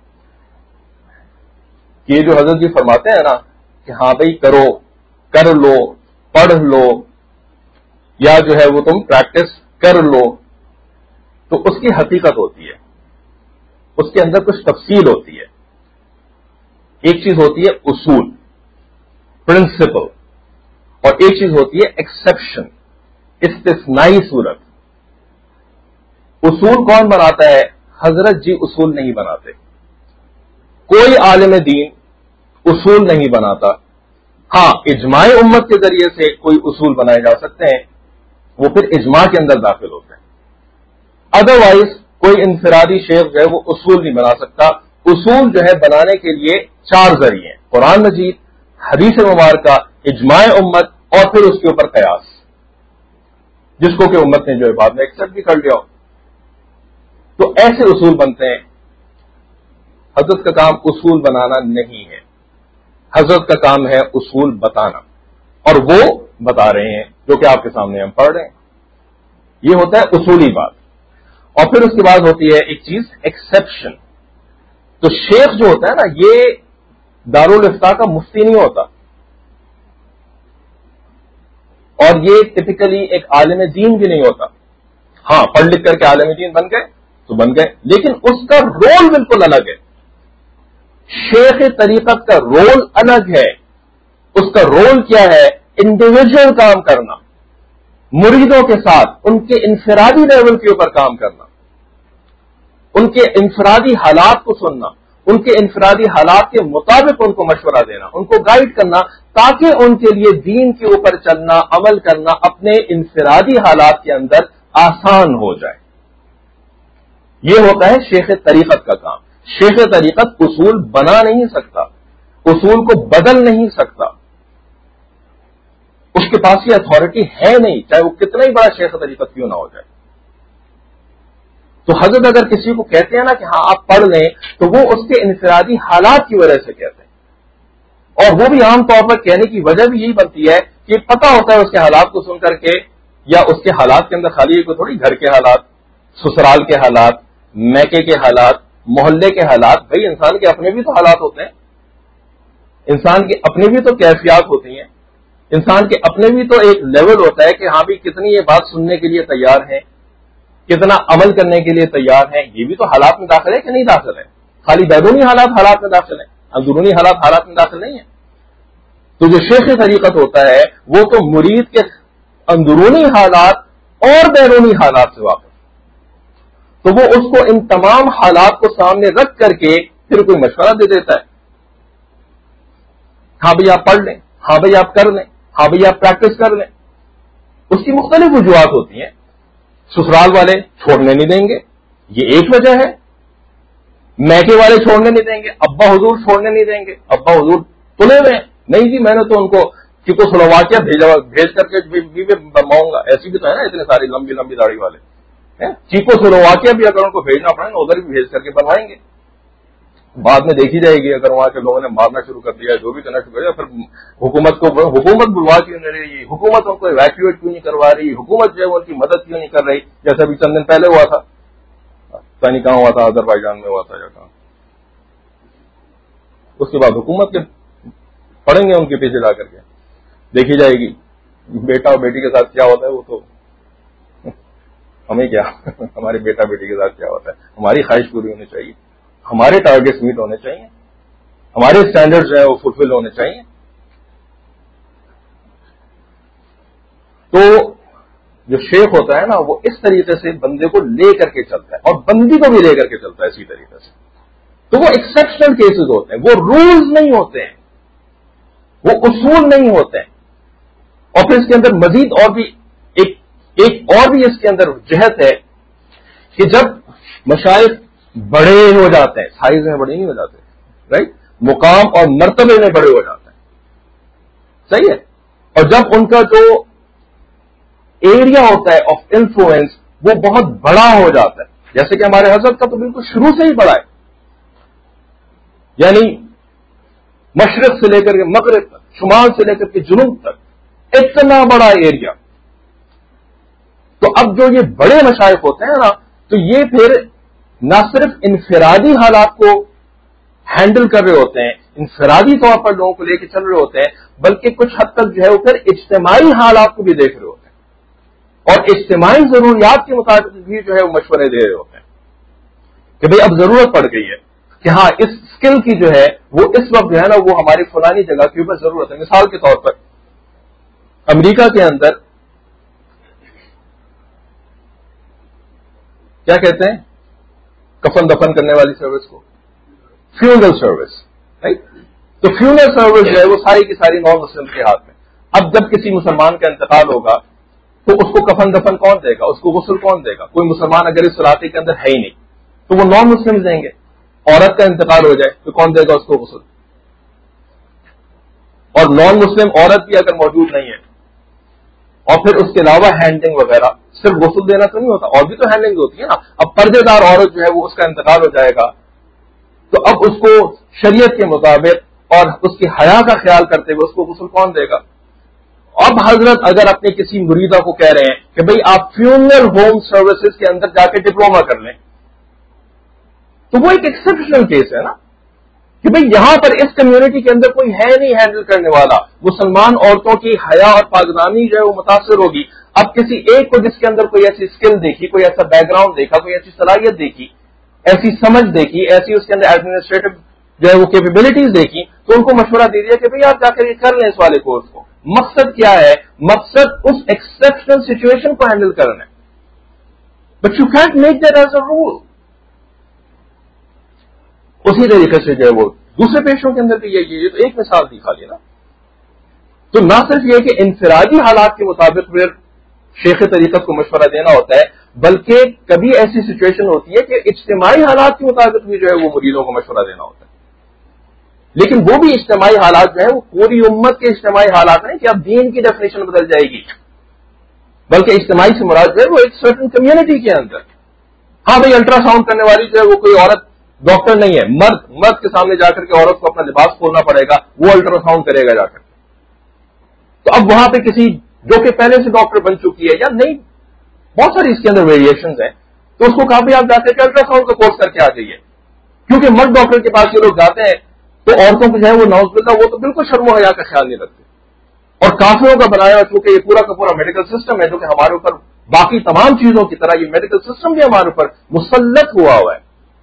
[SPEAKER 1] یہ جو حضرت جی فرماتے ہیں نا کہ ہاں بھائی کرو, کر لو, پڑھ لو, یا جو ہے وہ تم پریکٹس کر لو, تو اس کی حقیقت ہوتی ہے, اس کے اندر کچھ تفصیل ہوتی ہے. ایک چیز ہوتی ہے اصول, پرنسپل, اور ایک چیز ہوتی ہے ایکسپشن, استثنائی صورت. اصول کون بناتا ہے؟ حضرت جی اصول نہیں بناتے, کوئی عالم دین اصول نہیں بناتا. ہاں اجماع امت کے ذریعے سے کوئی اصول بنائے جا سکتے ہیں, وہ پھر اجماع کے اندر داخل ہوتے ہیں. ادروائز کوئی انفرادی شیخ جو ہے وہ اصول نہیں بنا سکتا. اصول جو ہے بنانے کے لیے چار ذریعے ہیں, قرآن مجید, حدیث مبارکہ, اجماع امت, اور پھر اس کے اوپر قیاس, جس کو کہ امت نے جو ہے بعد میں ایکسپٹ بھی کر لیا. تو ایسے اصول بنتے ہیں. حضرت کا کام اصول بنانا نہیں ہے, حضرت کا کام ہے اصول بتانا, اور وہ بتا رہے ہیں جو کہ آپ کے سامنے ہم پڑھ رہے ہیں. یہ ہوتا ہے اصولی بات. اور پھر اس کے بعد ہوتی ہے ایک چیز ایکسپشن. تو شیخ جو ہوتا ہے نا یہ دارالافتاء کا مفتی نہیں ہوتا, اور یہ ٹپیکلی ایک عالم دین بھی نہیں ہوتا. ہاں پڑھ لکھ کر کے عالم دین بن گئے تو بن گئے, لیکن اس کا رول بالکل الگ ہے. شیخ طریقت کا رول الگ ہے. اس کا رول کیا ہے؟ انڈیویجول کام کرنا, مریدوں کے ساتھ ان کے انفرادی لیول کے اوپر کام کرنا, ان کے انفرادی حالات کو سننا, ان کے انفرادی حالات کے مطابق ان کو مشورہ دینا، ان کو گائیڈ کرنا، تاکہ ان کے لیے دین کے اوپر چلنا، عمل کرنا اپنے انفرادی حالات کے اندر آسان ہو جائے۔ یہ ہوتا ہے شیخ طریقت کا کام۔ شیخ طریقت اصول بنا نہیں سکتا، اصول کو بدل نہیں سکتا، اس کے پاس یہ اتھارٹی ہے نہیں، چاہے وہ کتنا ہی بڑا شیخ طریقت کیوں نہ ہو جائے۔ تو حضرت اگر کسی کو کہتے ہیں نا کہ ہاں آپ پڑھ لیں، تو وہ اس کے انفرادی حالات کی وجہ سے کہتے ہیں، اور وہ بھی عام طور پر کہنے کی وجہ بھی یہی بنتی ہے کہ پتہ ہوتا ہے اس کے حالات کو سن کر کے، یا اس کے حالات کے اندر خالی کوئی تھوڑی گھر کے حالات، سسرال کے حالات، میکے کے حالات، محلے کے حالات، بھئی انسان کے اپنے بھی تو حالات ہوتے ہیں، انسان کی اپنی بھی تو کیفیات ہوتی ہیں، انسان کے اپنے بھی تو ایک لیول ہوتا ہے کہ ہاں بھی کتنی یہ بات سننے کے لیے تیار ہیں، کتنا عمل کرنے کے لیے تیار ہیں۔ یہ بھی تو حالات میں داخل ہے کہ نہیں داخل ہے؟ خالی بیرونی حالات حالات میں داخل ہیں، اندرونی حالات حالات میں داخل نہیں ہیں۔ تو جو شیخ طریقت ہوتا ہے وہ تو مرید کے اندرونی حالات اور بیرونی حالات سے واقف، تو وہ اس کو ان تمام حالات کو سامنے رکھ کر کے پھر کوئی مشورہ دے دیتا ہے۔ ہاں بھئی آپ پڑھ لیں، ہاں بھئی آپ کر لیں، ہاں بھئی آپ پریکٹس کر لیں۔ اس کی مختلف وجوہات ہوتی ہیں۔ سسرال والے چھوڑنے نہیں دیں گے، یہ ایک وجہ ہے۔ میکے والے چھوڑنے نہیں دیں گے، ابا حضور چھوڑنے نہیں دیں گے، ابا حضور تلے ہوئے نہیں جی میں نے تو ان کو چیکو سلوواکیہ بھیج کر کے بھی بنواؤں گا، ایسی بھی تو ہے نا اتنے ساری لمبی لمبی داڑھی والے، چیکو سلوواکیہ بھی اگر ان کو بھیجنا پڑے گا ادھر بھی بھیج کر کے بنوائیں گے۔ بعد میں دیکھی جائے گی اگر وہاں کے لوگوں نے مارنا شروع کر دیا، جو بھی کرنا شروع کر دیا، پھر حکومت کو حکومت بلوا کیوں نہیں رہی، حکومت ان کو ایویکویٹ کیوں نہیں کروا رہی، حکومت جو ہے ان کی مدد کیوں نہیں کر رہی، جیسے ابھی چند دن پہلے ہوا تھا، پتہ نہیں کہاں ہوا تھا، آذربائیجان میں ہوا تھا یا کہاں۔ اس کے بعد حکومت کے پڑیں گے ان کے پیچھے جا کر کے، دیکھی جائے گی بیٹا اور بیٹی کے ساتھ کیا ہوتا ہے، وہ تو ہمیں کیا ہمارے بیٹا بیٹی کے ساتھ کیا ہوتا ہے۔ ہماری خواہش پوری ہونی چاہیے، ہمارے ٹارگیٹس میٹ ہونے چاہیے، ہمارے اسٹینڈرڈز جو ہیں وہ فلفل ہونے چاہیے۔ تو جو شیخ ہوتا ہے نا وہ اس طریقے سے بندے کو لے کر کے چلتا ہے اور بندی کو بھی لے کر کے چلتا ہے اسی طریقے سے۔ تو وہ ایکسیپشنل کیسز ہوتے ہیں، وہ رولز نہیں ہوتے ہیں، وہ اصول نہیں ہوتے ہیں۔ اور پھر اس کے اندر مزید اور بھی ایک ایک اور بھی اس کے اندر جہت ہے کہ جب مشائخ بڑے ہو جاتے ہیں، سائز میں بڑے نہیں ہو جاتے، رائٹ، مقام اور مرتبے میں بڑے ہو جاتے ہیں، صحیح ہے، اور جب ان کا جو ایریا ہوتا ہے آف انفلوئنس وہ بہت بڑا ہو جاتا ہے، جیسے کہ ہمارے حضرت کا تو بالکل شروع سے ہی بڑا ہے، یعنی مشرق سے لے کر کے مغرب تک، شمال سے لے کر کے جنوب تک اتنا بڑا ایریا۔ تو اب جو یہ بڑے مشائخ ہوتے ہیں نا، تو یہ پھر نہ صرف انفرادی حالات کو ہینڈل کر رہے ہوتے ہیں، انفرادی طور پر لوگوں کو لے کے چل رہے ہوتے ہیں، بلکہ کچھ حد تک جو ہے وہ پھر اجتماعی حالات کو بھی دیکھ رہے ہوتے ہیں، اور اجتماعی ضروریات کے مطابق بھی جو ہے وہ مشورے دے رہے ہوتے ہیں کہ بھئی اب ضرورت پڑ گئی ہے کہ ہاں اس اسکل کی جو ہے وہ اس وقت جو ہے نا وہ ہماری فلانی جگہ کے اوپر ضرورت ہے۔ مثال کے طور پر امریکہ کے اندر کیا کہتے ہیں کفن دفن کرنے والی سروس کو فیونرل سروس، رائٹ؟ تو فیونرل سروس جو ہے وہ ساری کی ساری نان مسلم کے ہاتھ میں۔ اب جب کسی مسلمان کا انتقال ہوگا تو اس کو کفن دفن کون دے گا، اس کو غسل کون دے گا؟ کوئی مسلمان اگر اس علاقے کے اندر ہے ہی نہیں تو وہ نان مسلم دیں گے۔ عورت کا انتقال ہو جائے تو کون دے گا اس کو غسل؟ اور نان مسلم عورت بھی اگر موجود نہیں ہے، اور پھر اس کے علاوہ ہینڈلنگ وغیرہ، صرف غسل دینا تو نہیں ہوتا، اور بھی تو ہینڈلنگ ہوتی ہے نا۔ اب پردے دار عورت جو ہے وہ اس کا انتقال ہو جائے گا تو اب اس کو شریعت کے مطابق اور اس کی حیا کا خیال کرتے ہوئے اس کو غسل کون دے گا؟ اب حضرت اگر اپنے کسی مریدہ کو کہہ رہے ہیں کہ بھئی آپ فیونرل ہوم سروسز کے اندر جا کے ڈپلوما کر لیں، تو وہ ایک ایکسیپشنل کیس ہے نا کہ بھئی یہاں پر اس کمیونٹی کے اندر کوئی ہے نہیں ہینڈل کرنے والا، مسلمان عورتوں کی حیا اور پاکدامنی جو ہے وہ متاثر ہوگی۔ اب کسی ایک کو جس کے اندر کوئی ایسی اسکل دیکھی، کوئی ایسا بیک گراؤنڈ دیکھا، کوئی ایسی صلاحیت دیکھی، ایسی سمجھ دیکھی، ایسی اس کے اندر ایڈمنسٹریٹو جو ہے وہ کیپیبلٹیز دیکھی، تو ان کو مشورہ دے دیا کہ بھئی آپ جا کر یہ کر لیں اس والے کورس کو۔ مقصد کیا ہے؟ مقصد اس ایکسیپشنل سچویشن کو ہینڈل کرنا ہے، but you can't make that as a rule. اسی طریقے سے جو ہے وہ دوسرے پیشوں کے اندر بھی یہ تو ایک مثال دی خالی نا. تو نہ صرف یہ کہ انفرادی حالات کے مطابق پھر شیخ طریقت کو مشورہ دینا ہوتا ہے، بلکہ کبھی ایسی سچویشن ہوتی ہے کہ اجتماعی حالات کے مطابق بھی جو ہے وہ مریدوں کو مشورہ دینا ہوتا ہے. لیکن وہ بھی اجتماعی حالات جو ہے وہ پوری امت کے اجتماعی حالات ہیں کہ اب دین کی ڈیفینیشن بدل جائے گی، بلکہ اجتماعی سے مراد جو ہے وہ ایک سرٹن کمیونٹی کے اندر. ہاں بھائی الٹرا ساؤنڈ کرنے والی جو ہے وہ کوئی عورت ڈاکٹر نہیں ہے، مرد مرد کے سامنے جا کر کے عورت کو اپنا لباس کھولنا پڑے گا، وہ الٹرا ساؤنڈ کرے گا جا کر. تو اب وہاں پہ کسی جو کہ پہلے سے ڈاکٹر بن چکی ہے یا نہیں، بہت ساری اس کے اندر ویریشنز ہیں، تو اس کو کہا بھی آپ جاتے کہ الٹرا ساؤنڈ کا کورس کر کے آ جائیے. کیونکہ مرد ڈاکٹر کے پاس یہ لوگ جاتے ہیں تو عورتوں کو جو ہے وہ نوز باللہ وہ تو بالکل شرم و حیا کا خیال نہیں رکھتے. اور کافروں کا بنایا چونکہ یہ پورا کا پورا میڈیکل سسٹم ہے جو کہ ہمارے اوپر باقی تمام چیزوں کی طرح یہ میڈیکل سسٹم بھی ہمارے اوپر مسلط ہوا ہوا ہے.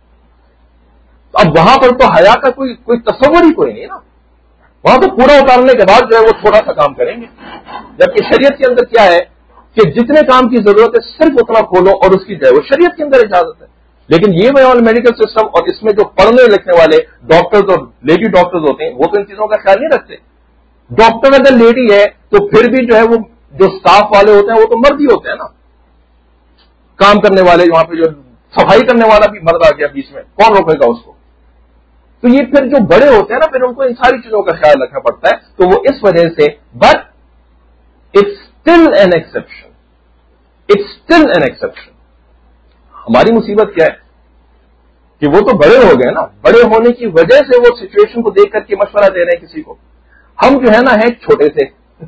[SPEAKER 1] اب وہاں پر تو حیا کا کوئی کوئی تصور ہی کوئی نہیں نا. وہاں تو پورا اتارنے کے بعد جو ہے وہ تھوڑا سا کام کریں گے، جبکہ شریعت کے اندر کیا ہے کہ جتنے کام کی ضرورت ہے صرف اتنا کھولو اور اس کی جو ہے وہ شریعت کے اندر اجازت ہے. لیکن یہ بیان میڈیکل سسٹم اور اس میں جو پڑھنے لکھنے والے ڈاکٹرز اور لیڈی ڈاکٹرز ہوتے ہیں وہ تو ان چیزوں کا خیال نہیں رکھتے. ڈاکٹر اگر لیڈی ہے تو پھر بھی جو ہے وہ جو سٹاف والے ہوتے ہیں وہ تو مرد ہی ہوتے ہیں نا. کام کرنے والے وہاں پہ جو صفائی کرنے والا بھی مرد آ گیا بیچ میں، کون روکے گا اس کو؟ تو یہ پھر جو بڑے ہوتے ہیں نا پھر ان کو ان ساری چیزوں کا خیال رکھنا پڑتا ہے. تو وہ اس وجہ سے but it's still an exception, it's still an exception. ہماری مصیبت کیا ہے کہ وہ تو بڑے ہو گئے نا، بڑے ہونے کی وجہ سے وہ سچویشن کو دیکھ کر کے مشورہ دے رہے ہیں کسی کو. ہم جو ہے نا ہیں چھوٹے سے،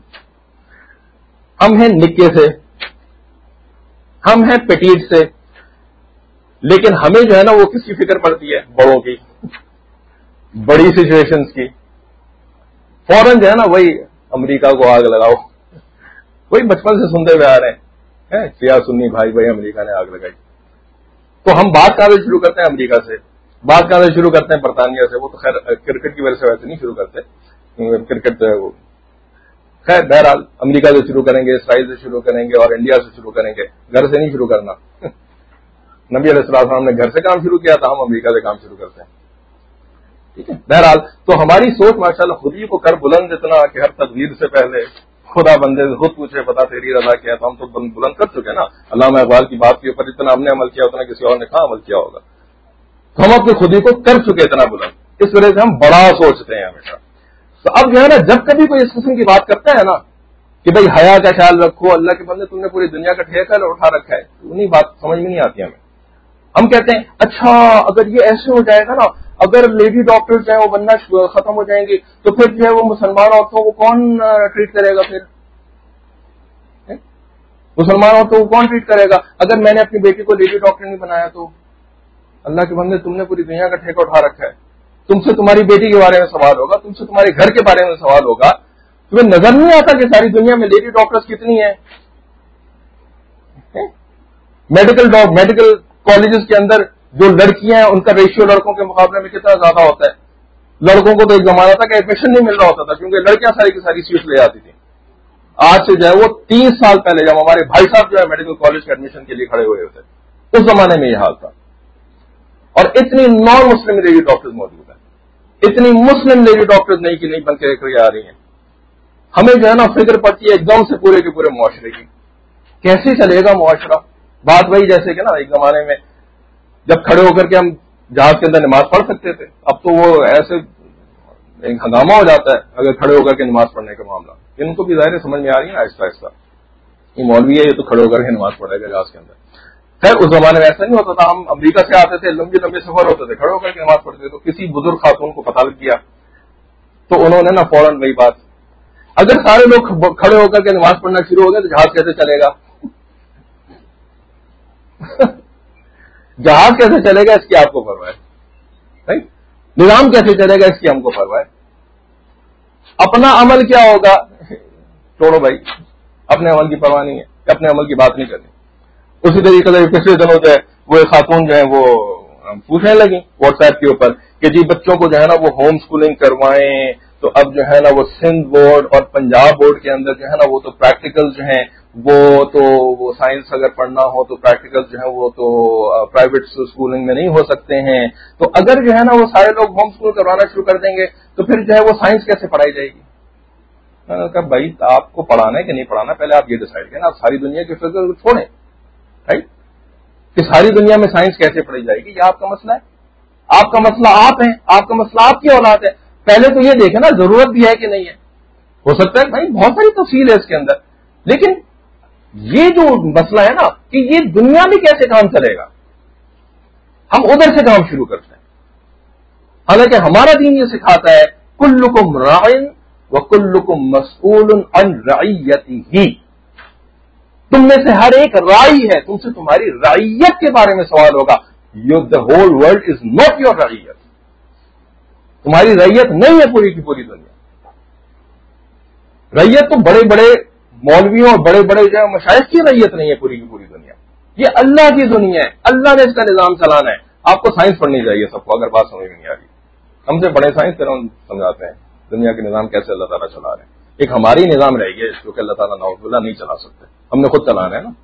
[SPEAKER 1] ہم ہیں نکے سے، ہم ہیں پیٹیٹ سے، لیکن ہمیں جو ہے نا وہ کس کی فکر پڑتی ہے؟ بڑوں کی، بڑی سچویشنز کی. فوراً جو ہے نا وہی امریکہ کو آگ لگاؤ، وہی بچپن سے سنتے ہوئے آ رہے ہیں سیاہ سنی بھائی بھائی امریکہ نے آگ لگائی. تو ہم بات کہاں سے شروع کرتے ہیں؟ امریکہ سے. بات کہاں سے شروع کرتے ہیں؟ برطانیہ سے. وہ تو خیر کرکٹ کی وجہ سے ویسے نہیں شروع کرتے، کرکٹ جو ہے وہ خیر بہرحال امریکہ سے شروع کریں گے، اسرائیل سے شروع کریں گے اور انڈیا سے شروع کریں گے. گھر سے نہیں شروع کرنا. نبی علیہ السلام نے گھر سے کام شروع کیا تھا، ہم امریکہ سے کام شروع کرتے ہیں. ٹھیک ہے. بہرحال تو ہماری سوچ ماشاءاللہ خود ہی کو کر بلند اتنا کہ ہر تدبیر سے پہلے خدا بندے سے خود پوچھے بتا تیری رضا کیا. تو ہم تو بلند کر چکے نا. علامہ اقبال کی بات کے اوپر اتنا ہم نے عمل کیا اتنا کسی اور نے کہاں عمل کیا ہوگا. تو ہم اپنی خودی کو کر چکے اتنا بلند، اس وجہ سے ہم بڑا سوچتے ہیں ہمیشہ. تو اب جو ہے نا جب کبھی کوئی اس قسم کی بات کرتا ہے نا کہ بھائی حیا کا خیال رکھو، اللہ کے بندے تم نے پوری دنیا کا ٹھیکہ اٹھا رکھا ہے، انہیں بات سمجھ میں نہیں آتی ہمیں. ہم کہتے ہیں اچھا اگر یہ ایسے ہو جائے گا نا، اگر لیڈی ڈاکٹر جو ہے وہ بننا ختم ہو جائیں گے تو پھر جو ہے وہ مسلمان عورتوں کو کون ٹریٹ کرے گا؟ پھر مسلمان عورتوں کو کون ٹریٹ کرے گا؟ اگر میں نے اپنی بیٹی کو لیڈی ڈاکٹر نہیں بنایا تو اللہ کے بندے تم نے پوری دنیا کا ٹھیکہ اٹھا رکھا ہے. تم سے تمہاری بیٹی کے بارے میں سوال ہوگا، تم سے تمہارے گھر کے بارے میں سوال ہوگا. تمہیں نظر نہیں آتا کہ ساری دنیا میں لیڈی ڈاکٹرز کتنی ہیں؟ میڈیکل میڈیکل کالجز کے اندر جو لڑکیاں ہیں ان کا ریشیو لڑکوں کے مقابلے میں کتنا زیادہ ہوتا ہے. لڑکوں کو تو ایک زمانہ تھا کہ ایڈمیشن نہیں مل رہا ہوتا تھا کیونکہ لڑکیاں ساری کی ساری سیٹ لے جاتی تھیں. آج سے جو ہے وہ تیس سال پہلے جب ہمارے بھائی صاحب جو ہے میڈیکل کالج کے ایڈمیشن کے لیے کھڑے ہوئے ہوتے اس زمانے میں یہ حال تھا. اور اتنی نان مسلم لیڈی ڈاکٹرز موجود ہیں، اتنی مسلم لیڈی ڈاکٹرز نہیں کہ نہیں بن کے آ رہی ہیں. ہمیں جو ہے نا فکر پڑتی ہے ایک دم سے پورے کے پورے معاشرے کی، کیسے چلے گا معاشرہ. بات وہی جیسے کہ نا ایک زمانے میں جب کھڑے ہو کر کے ہم جہاز کے اندر نماز پڑھ سکتے تھے، اب تو وہ ایسے ایک ہنگامہ ہو جاتا ہے اگر کھڑے ہو کر کے نماز پڑھنے کا معاملہ. ان کو بھی ظاہر سمجھ میں آ رہی ہے آہستہ آہستہ، یہ مولوی ہے یہ تو کھڑے ہو کر کے نماز پڑھے گا جہاز کے اندر. خیر اس زمانے میں ایسا نہیں ہوتا تھا. ہم امریکہ سے آتے تھے، لمبے لمبے سفر ہوتے تھے، کھڑے ہو کر کے نماز پڑھتے تھے. تو کسی بزرگ خاتون کو پتہ لگ گیا تو انہوں نے نا فوراً وہی بات، اگر سارے لوگ کھڑے ہو کر کے نماز پڑھنا شروع ہو گئے تو جہاز کیسے چلے گا؟ جہاز کیسے چلے گا اس کی آپ کو پرواہ ہے، نظام کیسے چلے گا اس کی ہم کو پرواہ ہے. اپنا عمل کیا ہوگا چھوڑو بھائی، اپنے عمل کی پرواہ نہیں ہے، اپنے عمل کی بات نہیں کرنی. اسی طریقے سے پچھلے دنوں جو ہے وہ خاتون جو ہے وہ پوچھنے لگی واٹس ایپ کے اوپر کہ جی بچوں کو جو ہے نا وہ ہوم اسکولنگ کروائیں. تو اب جو ہے نا وہ سندھ بورڈ اور پنجاب بورڈ کے اندر جو ہے نا وہ تو پریکٹیکل جو ہیں وہ تو وہ سائنس اگر پڑھنا ہو تو پریکٹیکل جو ہے وہ تو پرائیویٹ اسکولنگ میں نہیں ہو سکتے ہیں. تو اگر جو ہے نا وہ سارے لوگ ہوم اسکول کروانا شروع کر دیں گے تو پھر جو ہے وہ سائنس کیسے پڑھائی جائے گی؟ میں نے کہا بھائی آپ کو پڑھانا ہے کہ نہیں پڑھانا پہلے آپ یہ ڈیسائیڈ کریں. آپ ساری دنیا کی فکر کو چھوڑیں رائٹ کہ ساری دنیا میں سائنس کیسے پڑھی جائے گی. یہ آپ کا مسئلہ ہے, آپ کا مسئلہ آپ ہیں, آپ کا مسئلہ آپ کی اولاد ہے. پہلے تو یہ دیکھیں نا ضرورت بھی ہے کہ نہیں ہے. ہو سکتا ہے بھائی بہت ساری تفصیل ہے اس کے اندر, لیکن یہ جو مسئلہ ہے نا کہ یہ دنیا میں کیسے کام چلے گا, ہم ادھر سے کام شروع کرتے ہیں. حالانکہ ہمارا دین یہ سکھاتا ہے کلکم راعٍ وکلکم مسئول عن رعیتہ. تم میں سے ہر ایک رائی ہے, تم سے تمہاری رعیت کے بارے میں سوال ہوگا. The whole world is not your رعیت. تمہاری رعیت نہیں ہے پوری کی پوری دنیا. رعیت تو بڑے بڑے مولویوں اور بڑے بڑے جو ہے مشائخ کی رعیت نہیں ہے پوری کی پوری دنیا. یہ اللہ کی دنیا ہے, اللہ نے اس کا نظام چلانا ہے. آپ کو سائنس پڑھنی چاہیے سب کو, اگر بات سمجھ میں نہیں آ رہی. ہم سے بڑے سائنس پھر ہم سمجھاتے ہیں دنیا کے نظام کیسے اللہ تعالیٰ چلا رہے ہیں. ایک ہماری نظام رہ گیا جو کہ اللہ تعالیٰ نعوذ باللہ نہیں چلا سکتے, ہم نے خود چلانا ہے نا.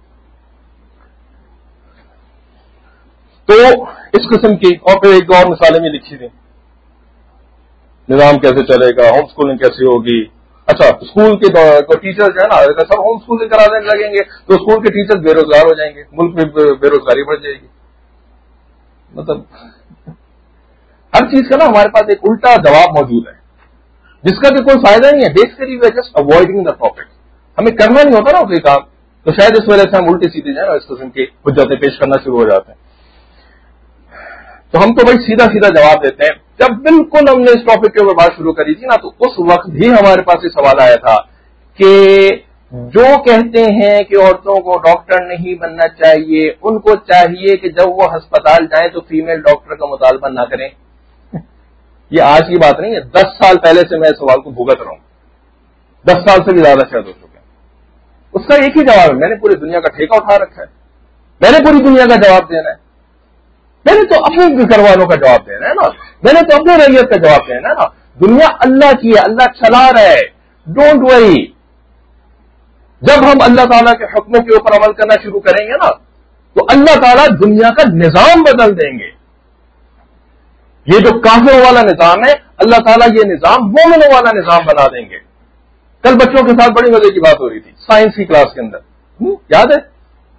[SPEAKER 1] تو اس قسم کی اور پھر ایک اور مثالیں بھی لکھی تھیں, نظام کیسے چلے گا, ہوم اسکولنگ کیسی ہوگی. اچھا اسکول کے ٹیچر جو ہے نا سب ہوم اسکولنگ کرا دینے لگیں گے تو اسکول کے ٹیچر بے روزگار ہو جائیں گے, ملک میں بے روزگاری بڑھ جائے گی. مطلب ہر چیز کا نا ہمارے پاس ایک الٹا جواب موجود ہے جس کا کہ کوئی فائدہ نہیں ہے. Basically we are just avoiding the topic. ہمیں کرنا نہیں ہوتا نا کوئی کام, تو شاید اس وجہ سے ہم الٹی سیدھی جو ہے نا اس قسم کی حجتیں پیش کرنا شروع ہو جاتے ہیں. تو ہم تو بھائی سیدھا سیدھا جواب دیتے ہیں. جب بالکل ہم نے اس ٹاپک کے اوپر بات شروع کری تھی نا تو اس وقت بھی ہمارے پاس یہ سوال آیا تھا کہ جو کہتے ہیں کہ عورتوں کو ڈاکٹر نہیں بننا چاہیے, ان کو چاہیے کہ جب وہ ہسپتال جائیں تو فیمیل ڈاکٹر کا مطالبہ نہ کریں. یہ آج کی بات نہیں ہے, دس سال پہلے سے میں اس سوال کو بھگت رہا ہوں, دس سال سے بھی زیادہ شاید ہو چکے ہیں. اس کا ایک ہی جواب ہے, میں نے پوری دنیا کا ٹھیکہ اٹھا رکھا ہے, میں نے پوری دنیا کا جواب دینا ہے, میں نے تو اپنے گھر والوں کا جواب دینا ہے نا, میں نے تو اپنے رعیت کا جواب دینا ہے نا. دنیا اللہ کی ہے, اللہ چلا رہا ہے, ڈونٹ وری. جب ہم اللہ تعالیٰ کے حکموں کے اوپر عمل کرنا شروع کریں گے نا تو اللہ تعالیٰ دنیا کا نظام بدل دیں گے. یہ جو کافروں والا نظام ہے اللہ تعالیٰ یہ نظام مومنوں والا نظام بنا دیں گے. کل بچوں کے ساتھ بڑی مزے کی بات ہو رہی تھی سائنس کی کلاس کے اندر, یاد ہے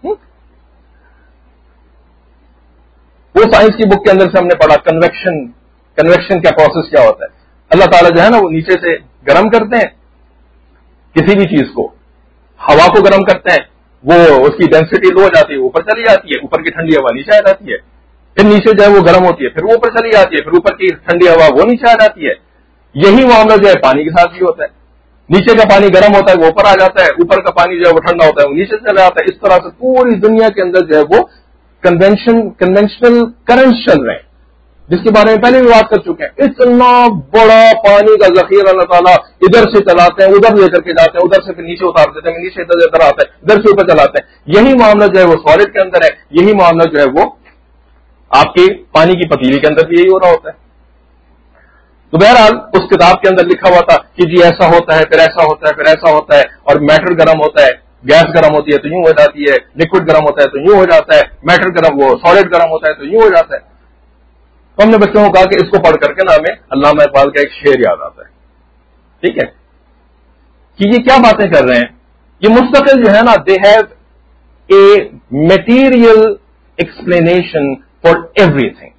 [SPEAKER 1] وہ سائنس کی بک کے اندر سے ہم نے پڑھا کنویکشن, کنویکشن کا پروسیس کیا ہوتا ہے. اللہ تعالیٰ جو ہے نا وہ نیچے سے گرم کرتے ہیں کسی بھی چیز کو, ہوا کو گرم کرتے ہیں, وہ اس کی ڈینسٹی لو ہو جاتی ہے, اوپر چلی جاتی ہے, اوپر کی ٹھنڈی ہوا نیچے آ جاتی ہے, پھر نیچے جو ہے وہ گرم ہوتی ہے, پھر وہ اوپر چلی جاتی ہے, پھر اوپر کی ٹھنڈی ہوا وہ نیچے آ جاتی ہے. یہی معاملہ جو ہے پانی کے ساتھ بھی ہوتا ہے. نیچے کا پانی گرم ہوتا ہے وہ اوپر آ جاتا ہے, اوپر کا پانی جو ہے وہ ٹھنڈا ہوتا ہے وہ نیچے چلا جاتا ہے. اس طرح سے پوری دنیا کے اندر جو ہے وہ کنونشن کنونشنل کرنٹس چل رہے ہیں جس کے بارے میں پہلے بھی بات کر چکے ہیں. اتنا بڑا پانی کا ذخیرہ اللہ تعالیٰ ادھر سے چلاتے ہیں ادھر لے کر کے جاتے ہیں, ادھر سے پھر نیچے اتار دیتے ہیں, نیچے ادھر ادھر آتا ہے, ادھر سے اوپر چلاتے ہیں. یہی معاملہ جو ہے وہ سالڈ کے اندر ہے, یہی معاملہ جو ہے وہ آپ کی پانی کی پتیلی کے اندر بھی یہی ہو رہا ہوتا ہے. تو بہرحال اس کتاب کے اندر لکھا ہوا تھا کہ جی ایسا ہوتا ہے پھر ایسا ہوتا ہے پھر ایسا ہوتا ہے, اور میٹر گرم ہوتا ہے, گیس گرم ہوتی ہے تو یوں ہو جاتی ہے, لکوڈ گرم ہوتا ہے تو یوں ہو جاتا ہے, میٹر گرم وہ سالڈ گرم ہوتا ہے تو یوں ہو جاتا ہے. تو ہم نے بچوں کو کہا کہ اس کو پڑھ کر کے نا ہمیں علامہ اقبال کا ایک شعر یاد آتا ہے, ٹھیک ہے, کہ یہ کیا باتیں کر رہے ہیں. یہ مستقل جو ہے نا they have a material explanation for everything,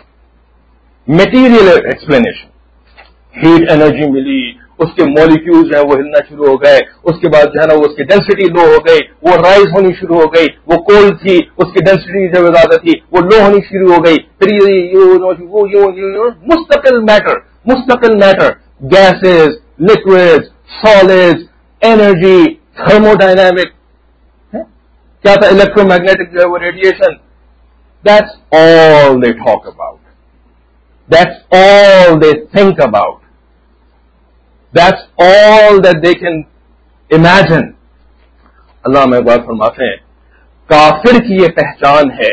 [SPEAKER 1] material explanation. Heat energy ملی, اس کے مالیکیولز جو ہے وہ ہلنا شروع ہو گئے, اس کے بعد جو ہے نا وہ اس کی ڈینسٹی لو ہو گئی, وہ رائز ہونی شروع ہو گئی, وہ کولڈ تھی اس کی ڈینسٹی جو زیادہ تھی وہ لو ہونی شروع ہو گئی, پھر مستقل میٹر مستقل matter gases, liquids, solids, energy, thermodynamic, کیا تھا الیکٹرو میگنیٹک جو ہے وہ radiation. That's all they talk about. That's all they think about. That's all that they can imagine. Allah میں بات فرماتے ہیں کافر کی یہ پہچان ہے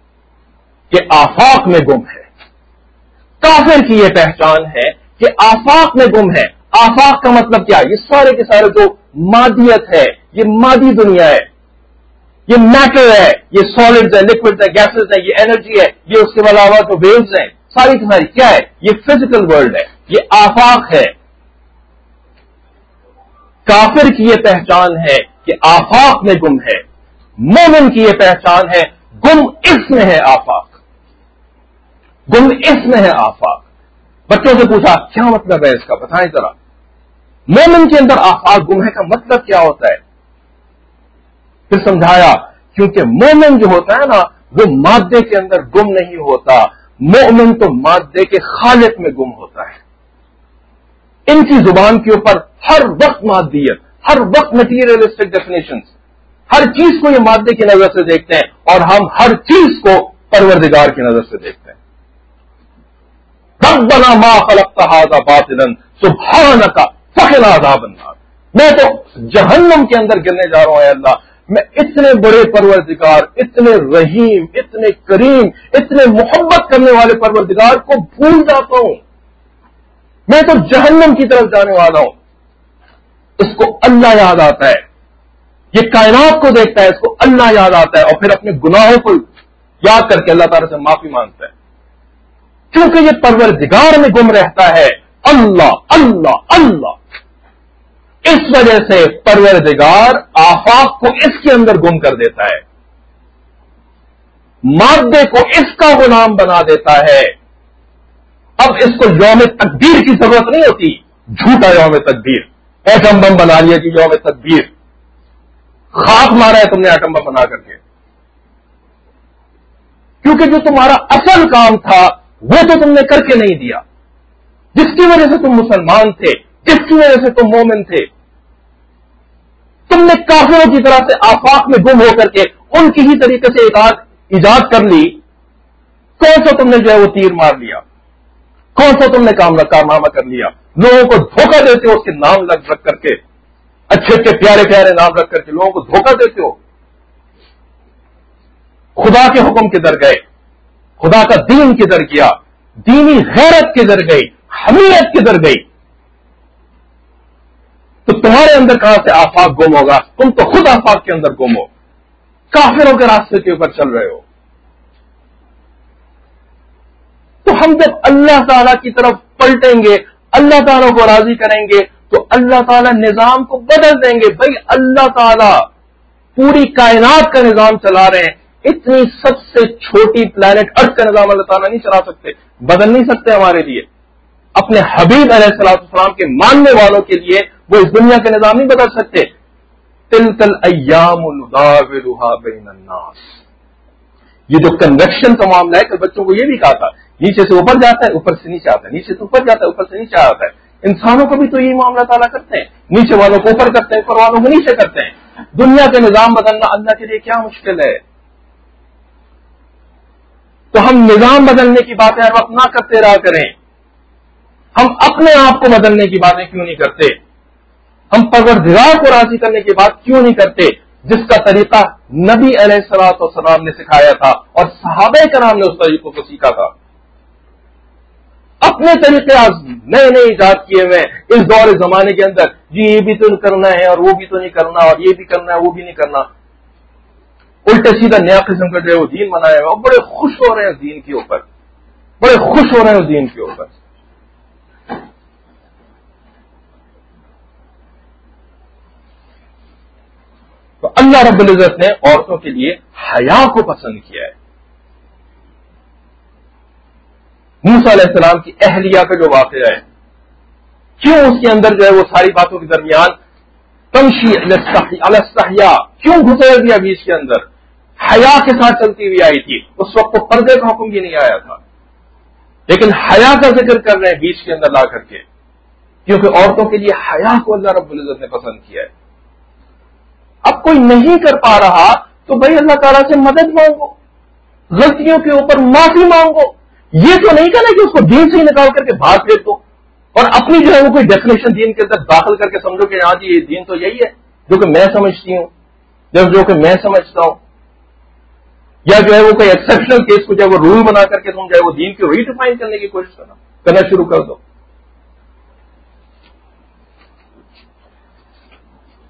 [SPEAKER 1] کہ آفاق میں گم ہے. کافر کی یہ پہچان ہے کہ آفاق میں گم ہے. آفاق کا مطلب کیا؟ یہ سارے کے سارے جو
[SPEAKER 2] مادیت ہے، یہ مادی دنیا ہے، یہ میٹر ہے، یہ سالڈز ہے، لکوڈز ہے، گیسز ہے، یہ انرجی ہے، یہ اس کے علاوہ تو ویوز ہیں، ساری کی ساری کیا ہے؟ یہ فزیکل ورلڈ ہے، یہ آفاق ہے. کافر کی یہ پہچان ہے کہ آفاق میں گم ہے، مومن کی یہ پہچان ہے گم اس میں ہے آفاق، گم اس میں ہے آفاق. بچوں سے پوچھا کیا مطلب ہے اس کا، بتائیں ذرا. مومن کے اندر آفاق گم ہے کا مطلب کیا ہوتا ہے؟ پھر سمجھایا کیونکہ مومن جو ہوتا ہے نا وہ مادے کے اندر گم نہیں ہوتا، مومن تو مادے کے خالق میں گم ہوتا ہے. ان کی زبان کے اوپر ہر وقت مادیت، ہر وقت مٹیریلسٹک ڈیفینیشنز، ہر چیز کو یہ مادے کی نظر سے دیکھتے ہیں، اور ہم ہر چیز کو پروردگار کی نظر سے دیکھتے ہیں. ربنا ما خلقت هذا باطلا سبحانك فقنا عذاب النار. میں تو جہنم کے اندر گرنے جا رہا ہوں اے اللہ، میں اتنے بڑے پروردگار، اتنے رحیم، اتنے کریم، اتنے محبت کرنے والے پروردگار کو بھول جاتا ہوں، میں تو جہنم کی طرف جانے والا ہوں. اس کو اللہ یاد آتا ہے، یہ کائنات کو دیکھتا ہے، اس کو اللہ یاد آتا ہے، اور پھر اپنے گناہوں کو یاد کر کے اللہ تعالیٰ سے معافی مانگتا ہے. کیونکہ یہ پروردگار میں گم رہتا ہے، اللہ اللہ اللہ. اس وجہ سے پروردگار آفاق کو اس کے اندر گم کر دیتا ہے، مادے کو اس کا غلام بنا دیتا ہے. اب اس کو یوم تکبیر کی ضرورت نہیں ہوتی، جھوٹا یوم تکبیر، ایٹم بم بنا لیا کہ یوم تکبیر، خاک مارا ہے تم نے ایٹم بم بنا کر کے. کیونکہ جو تمہارا اصل کام تھا وہ تو تم نے کر کے نہیں دیا، جس کی وجہ سے تم مسلمان تھے، جس کی وجہ سے تم مومن تھے. تم نے کافروں کی طرح سے آفاق میں گم ہو کر کے ان کی ہی طریقے سے ایجاد کر لی. کون سا تم نے جو ہے وہ تیر مار لیا، کون سا تم نے کام کارنامہ کر لیا. لوگوں کو دھوکہ دیتے ہو اس کے نام لگ رکھ کر کے، اچھے اچھے پیارے پیارے نام رکھ کر کے لوگوں کو دھوکہ دیتے ہو. خدا کے حکم کدھر گئے، خدا کا دین کدھر گیا، دینی غیرت کدھر گئی، حمیت کدھر گئی. تو تمہارے اندر کہاں سے آفاق گم ہوگا؟ تم تو خود آفاق کے اندر گم ہو، کافروں کے راستے کے اوپر چل رہے ہو. تو ہم جب اللہ تعالیٰ کی طرف پلٹیں گے، اللہ تعالیٰ کو راضی کریں گے، تو اللہ تعالیٰ نظام کو بدل دیں گے. بھائی اللہ تعالیٰ پوری کائنات کا نظام چلا رہے ہیں، اتنی سب سے چھوٹی پلانٹ ارتھ کا نظام اللہ تعالیٰ نہیں چلا سکتے، بدل نہیں سکتے ہمارے لیے. اپنے حبیب علیہ الصلوۃ والسلام کے ماننے والوں کے لیے وہ اس دنیا کے نظام نہیں بدل سکتے. تلک الایام نداولها بین الناس. یہ جو کنویکشن کا معاملہ ہے کہ بچوں کو یہ بھی کہا تھا، نیچے سے اوپر جاتا ہے، اوپر سے نیچے آتا ہے، نیچے سے اوپر جاتا ہے، اوپر سے نیچے آتا ہے. انسانوں کو بھی تو یہی معاملہ تعالیٰ کرتے ہیں، نیچے والوں کو اوپر کرتے ہیں، اوپر والوں کو نیچے کرتے ہیں. دنیا کے نظام بدلنا اللہ کے لیے کیا مشکل ہے؟ تو ہم نظام بدلنے کی باتیں ہر وقت نہ کرتے رہا کریں. ہم اپنے آپ کو بدلنے کی باتیں کیوں نہیں کرتے؟ ہم پروردگار کو راضی کرنے کی بات کیوں نہیں کرتے، جس کا طریقہ نبی علیہ الصلوۃ والسلام نے سکھایا تھا اور صحابہ کرام نے اس طریقوں کو سیکھا تھا. اپنے طریقے نئے نئے ایجاد کیے ہوئے اس دور زمانے کے اندر، جی یہ بھی تو کرنا ہے اور وہ بھی تو نہیں کرنا، اور یہ بھی کرنا ہے وہ بھی نہیں کرنا. الٹے سیدھا نیا قسم کا جو ہے وہ دین بنایا ہوا، بڑے خوش ہو رہے ہیں اس دین کے اوپر، بڑے خوش ہو رہے ہیں اس دین کے اوپر. تو اللہ رب العزت نے عورتوں کے لیے حیا کو پسند کیا ہے. موسیٰ علیہ السلام کی اہلیہ کا جو واقعہ ہے، کیوں اس کے اندر جو ہے وہ ساری باتوں کے درمیان تمشی الاستحیا کیوں گھسیڑ دیا بیچ کے اندر؟ حیا کے ساتھ چلتی ہوئی آئی تھی. اس وقت تو پردے کا حکم بھی نہیں آیا تھا، لیکن حیا کا ذکر کر رہے ہیں بیچ کے اندر لا کر کے، کیونکہ عورتوں کے لیے حیا کو اللہ رب العزت نے پسند کیا ہے. اب کوئی نہیں کر پا رہا تو بھائی اللہ تعالیٰ سے مدد مانگو، غلطیوں کے اوپر معافی مانگو. یہ تو نہیں کہنا کہ اس کو دین سے ہی نکال کر کے باہر پھینک دو اور اپنی جو ہے وہ کوئی ڈیفینیشن دین کے اندر داخل کر کے سمجھو کہ ہاں جی یہ دین تو یہی ہے جو کہ میں سمجھتی ہوں، جب جو کہ میں سمجھتا ہوں، یا جو ہے وہ کوئی ایکسیپشنل کیس کو جو ہے وہ رول بنا کر کے تم جو ہے وہ دین کو ریڈیفائن کرنے کی کوشش کرنا کرنا شروع کر دو.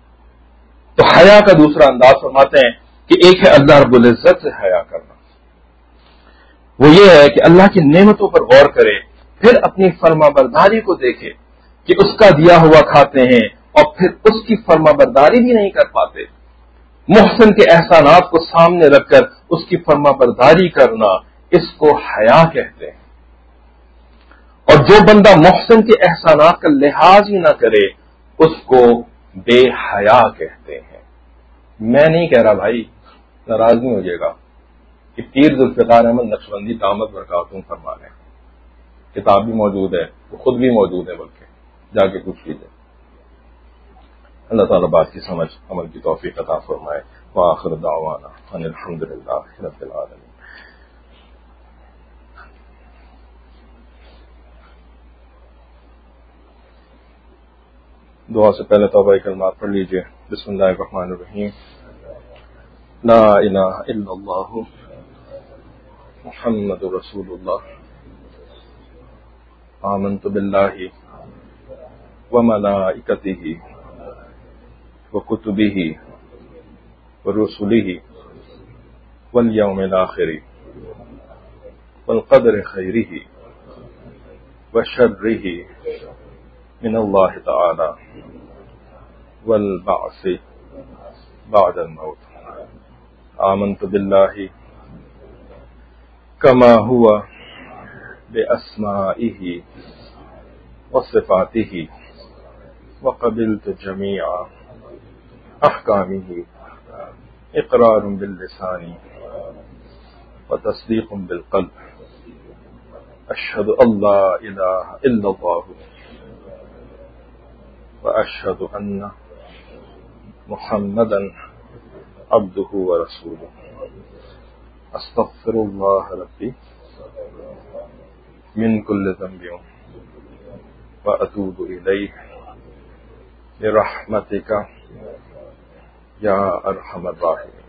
[SPEAKER 2] حیا کا دوسرا انداز فرماتے ہیں کہ ایک ہے اللہ رب العزت سے حیا کرنا، وہ یہ ہے کہ اللہ کی نعمتوں پر غور کرے، پھر اپنی فرما برداری کو دیکھے کہ اس کا دیا ہوا کھاتے ہیں اور پھر اس کی فرما برداری بھی نہیں کر پاتے۔ محسن کے احسانات کو سامنے رکھ کر اس کی فرما برداری کرنا، اس کو حیا کہتے ہیں۔ اور جو بندہ محسن کے احسانات کا لحاظ ہی نہ کرے اس کو بے حیا کہتے ہیں۔ میں نہیں کہہ رہا بھائی، ناراض نہیں ہو جائے گا کہ پیر ذوالفقار احمد نقشبندی دامت برکاتہم فرما لیں، کتاب بھی موجود ہے، وہ خود بھی موجود ہے، بلکہ جا کے پوچھ لیجیے۔ اللہ تعالیٰ بات کی سمجھ عمل کی توفیق عطا فرمائے۔ وآخر دعوانا ان الحمد للہ رب العالمین۔ دعا سے پہلے توبہ کلمات پڑھ لیجیے۔ بسم اللہ الرحمن الرحیم۔ لا الہ الا اللہ محمد رسول اللہ، آمنت باللہ وملائکتہ وکتبہ ورسلہ والیوم الآخر والقدر خیرہ وشرہ من اللہ تعالی والبعث بعد الموت۔ آمنت باللہ کما ہوا بأسمائہ وصفاتہ وقبلت جمیع احکامہ اقرار باللسان وتصدیق بالقلب۔ اشہد ان لا الہ الا اللہ واشہد ان محمدا عبدہ ورسولہ۔ استغفر اللہ ربی من کل ذنب واتوب الیہ برحمتک یا ارحم الراحمین۔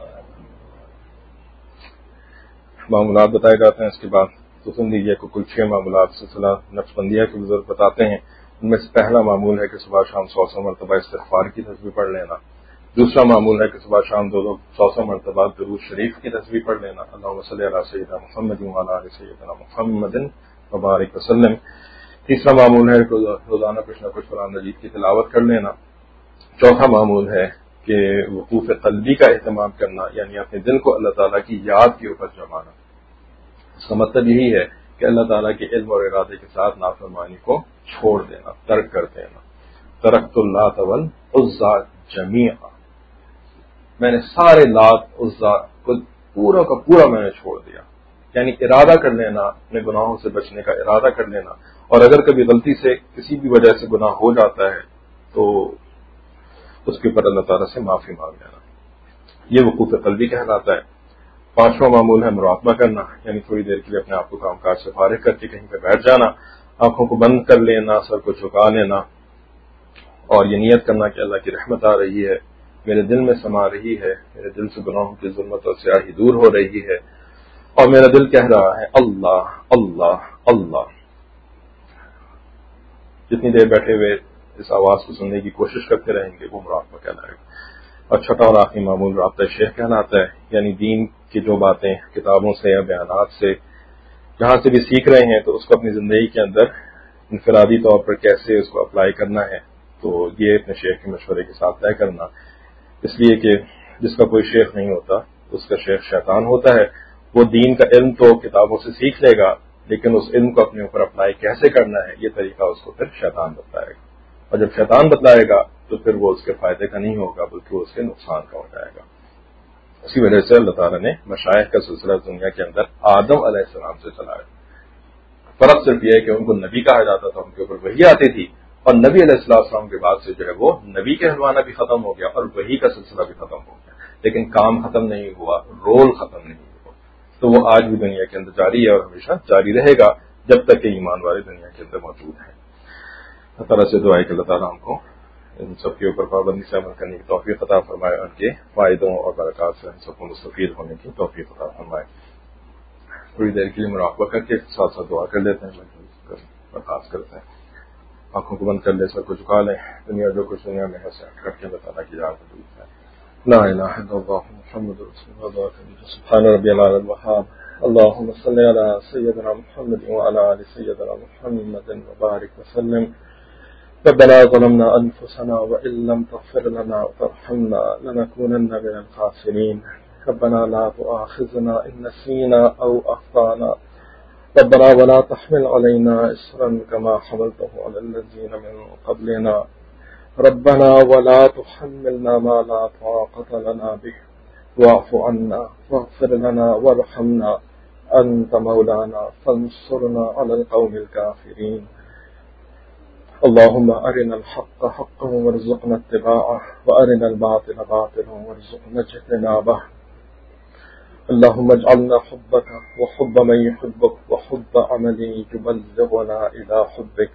[SPEAKER 2] معاملات بتائے جاتے ہیں، اس کے بعد تو سن لیجیے کہ کل چھ معاملات سلسلہ نقشبندیہ کے بزرگ بتاتے ہیں۔ ان میں سے پہلا معمول ہے کہ صبح شام سو سو مرتبہ استغفار کی تسبیح پڑھ لینا۔ دوسرا معمول ہے کہ صبح شام دو دو سو سو مرتبہ درود شریف کی تسبیح پڑھ لینا، اللہم صلی علی سیدنا محمد وعلی آل سیدنا محمد وبارک وسلم۔ تیسرا معمول ہے کہ روزانہ کچھ نہ کچھ قرآن مجید کی تلاوت کر لینا۔ چوتھا معمول ہے کہ وقوف قلبی کا اہتمام کرنا، یعنی اپنے دل کو اللہ تعالیٰ کی یاد کے اوپر جمانا۔ اس کا مطلب یہی ہے کہ اللہ تعالیٰ کے علم اور ارادے کے ساتھ نافرمانی کو چھوڑ دینا، ترک کر دینا۔ ترکت اللات والعزی جمیعا، میں نے سارے لات عزا کو پورا کا پورا میں نے چھوڑ دیا، یعنی ارادہ کر لینا، اپنے گناہوں سے بچنے کا ارادہ کر لینا، اور اگر کبھی غلطی سے کسی بھی وجہ سے گناہ ہو جاتا ہے تو اس کے اوپر اللہ تعالیٰ سے معافی مانگ لینا، یہ وقوف قلبی کہلاتا ہے۔ پانچواں معمول ہے مراقبہ کرنا، یعنی تھوڑی دیر کے لیے اپنے آپ کو کام کاج سے فارغ کر کے کہیں پہ بیٹھ جانا، آنکھوں کو بند کر لینا، سر کو جھکا لینا، اور یہ نیت کرنا کہ اللہ کی رحمت آ رہی ہے، میرے دل میں سما رہی ہے، میرے دل سے گناہوں کی ظلمت اور سیاہی دور ہو رہی ہے، اور میرا دل کہہ رہا ہے اللہ اللہ اللہ۔ جتنی دیر بیٹھے ہوئے اس آواز کو سننے کی کوشش کرتے رہیں گے وہ مراقبہ کہلائے گا۔ اور چھٹا اور آخری معمول رابطہ شیخ کہلاتا ہے، یعنی دین کی جو باتیں کتابوں سے یا بیانات سے جہاں سے بھی سیکھ رہے ہیں تو اس کو اپنی زندگی کے اندر انفرادی طور پر کیسے اس کو اپلائی کرنا ہے، تو یہ اپنے شیخ کے مشورے کے ساتھ طے کرنا، اس لیے کہ جس کا کوئی شیخ نہیں ہوتا اس کا شیخ شیطان ہوتا ہے۔ وہ دین کا علم تو کتابوں سے سیکھ لے گا لیکن اس علم کو اپنے اوپر اپلائی کیسے کرنا ہے یہ طریقہ اس کو پھر شیطان بتلائے گا، اور جب شیطان بتلائے گا تو پھر وہ اس کے فائدے کا نہیں ہوگا بلکہ وہ اس کے نقصان کا ہو جائے گا۔ اسی وجہ سے اللہ تعالیٰ نے مشائخ کا سلسلہ دنیا کے اندر آدم علیہ السلام سے چلایا۔ فرق صرف یہ ہے کہ ان کو نبی کہا جاتا تھا، ان کے اوپر وحی آتی تھی، اور نبی علیہ السلام کے بعد سے جو ہے وہ نبی کہلوانا بھی ختم ہو گیا اور وحی کا سلسلہ بھی ختم ہو گیا، لیکن کام ختم نہیں ہوا، رول ختم نہیں ہوا، تو وہ آج بھی دنیا کے اندر جاری ہے اور ہمیشہ جاری رہے گا جب تک کہ ایمان والے دنیا کے اندر موجود ہیں۔ اللہ تعالیٰ سے دعا ہے کہ اللہ تعالیٰ ہم کو ان سب کے اوپر پابندی سے عمل کرنے کی توفیق عطا فرمائے، ان کے فائدوں اور برکات سے ہم سب کو مستفید ہونے کی توفیق عطا فرمائے۔ تھوڑی دیر کے لیے مراقبہ کر کے ساتھ ساتھ دعا کر لیتے ہیں، برخاست کرتے ہیں، آنکھوں کو بند کر لیں، سر کو جھکا لیں، دنیا جو کچھ دنیا میں ہے سے ہٹ کر کے اللہ تعالیٰ کی یاد ہے۔
[SPEAKER 1] لا الہ الا اللہ محمد رسول اللہ سبحان ربی العلی الوهاب اللهم صل على سيدنا محمد وعلى آل سيدنا محمد وبارك وسلم ربنا ظلمنا أنفسنا وإن لم تغفر لنا وترحمنا لنكونن من الخاسرين ربنا لا تؤاخذنا إن نسينا أو أخطأنا ربنا ولا تحمل علينا إصرا كما حملته على الذين من قبلنا ربنا ولا تحملنا ما لا طاقة لنا به واعف عنا واغفر لنا وارحمنا أنت مولانا فانصرنا على القوم الكافرين اللهم أرنا الحق حقا وارزقنا اتباعه وأرنا الباطل باطلا وارزقنا اجتنابه اللهم اجعلنا حبك وحب من يحبك وحب عمل يبلغنا إلى حبك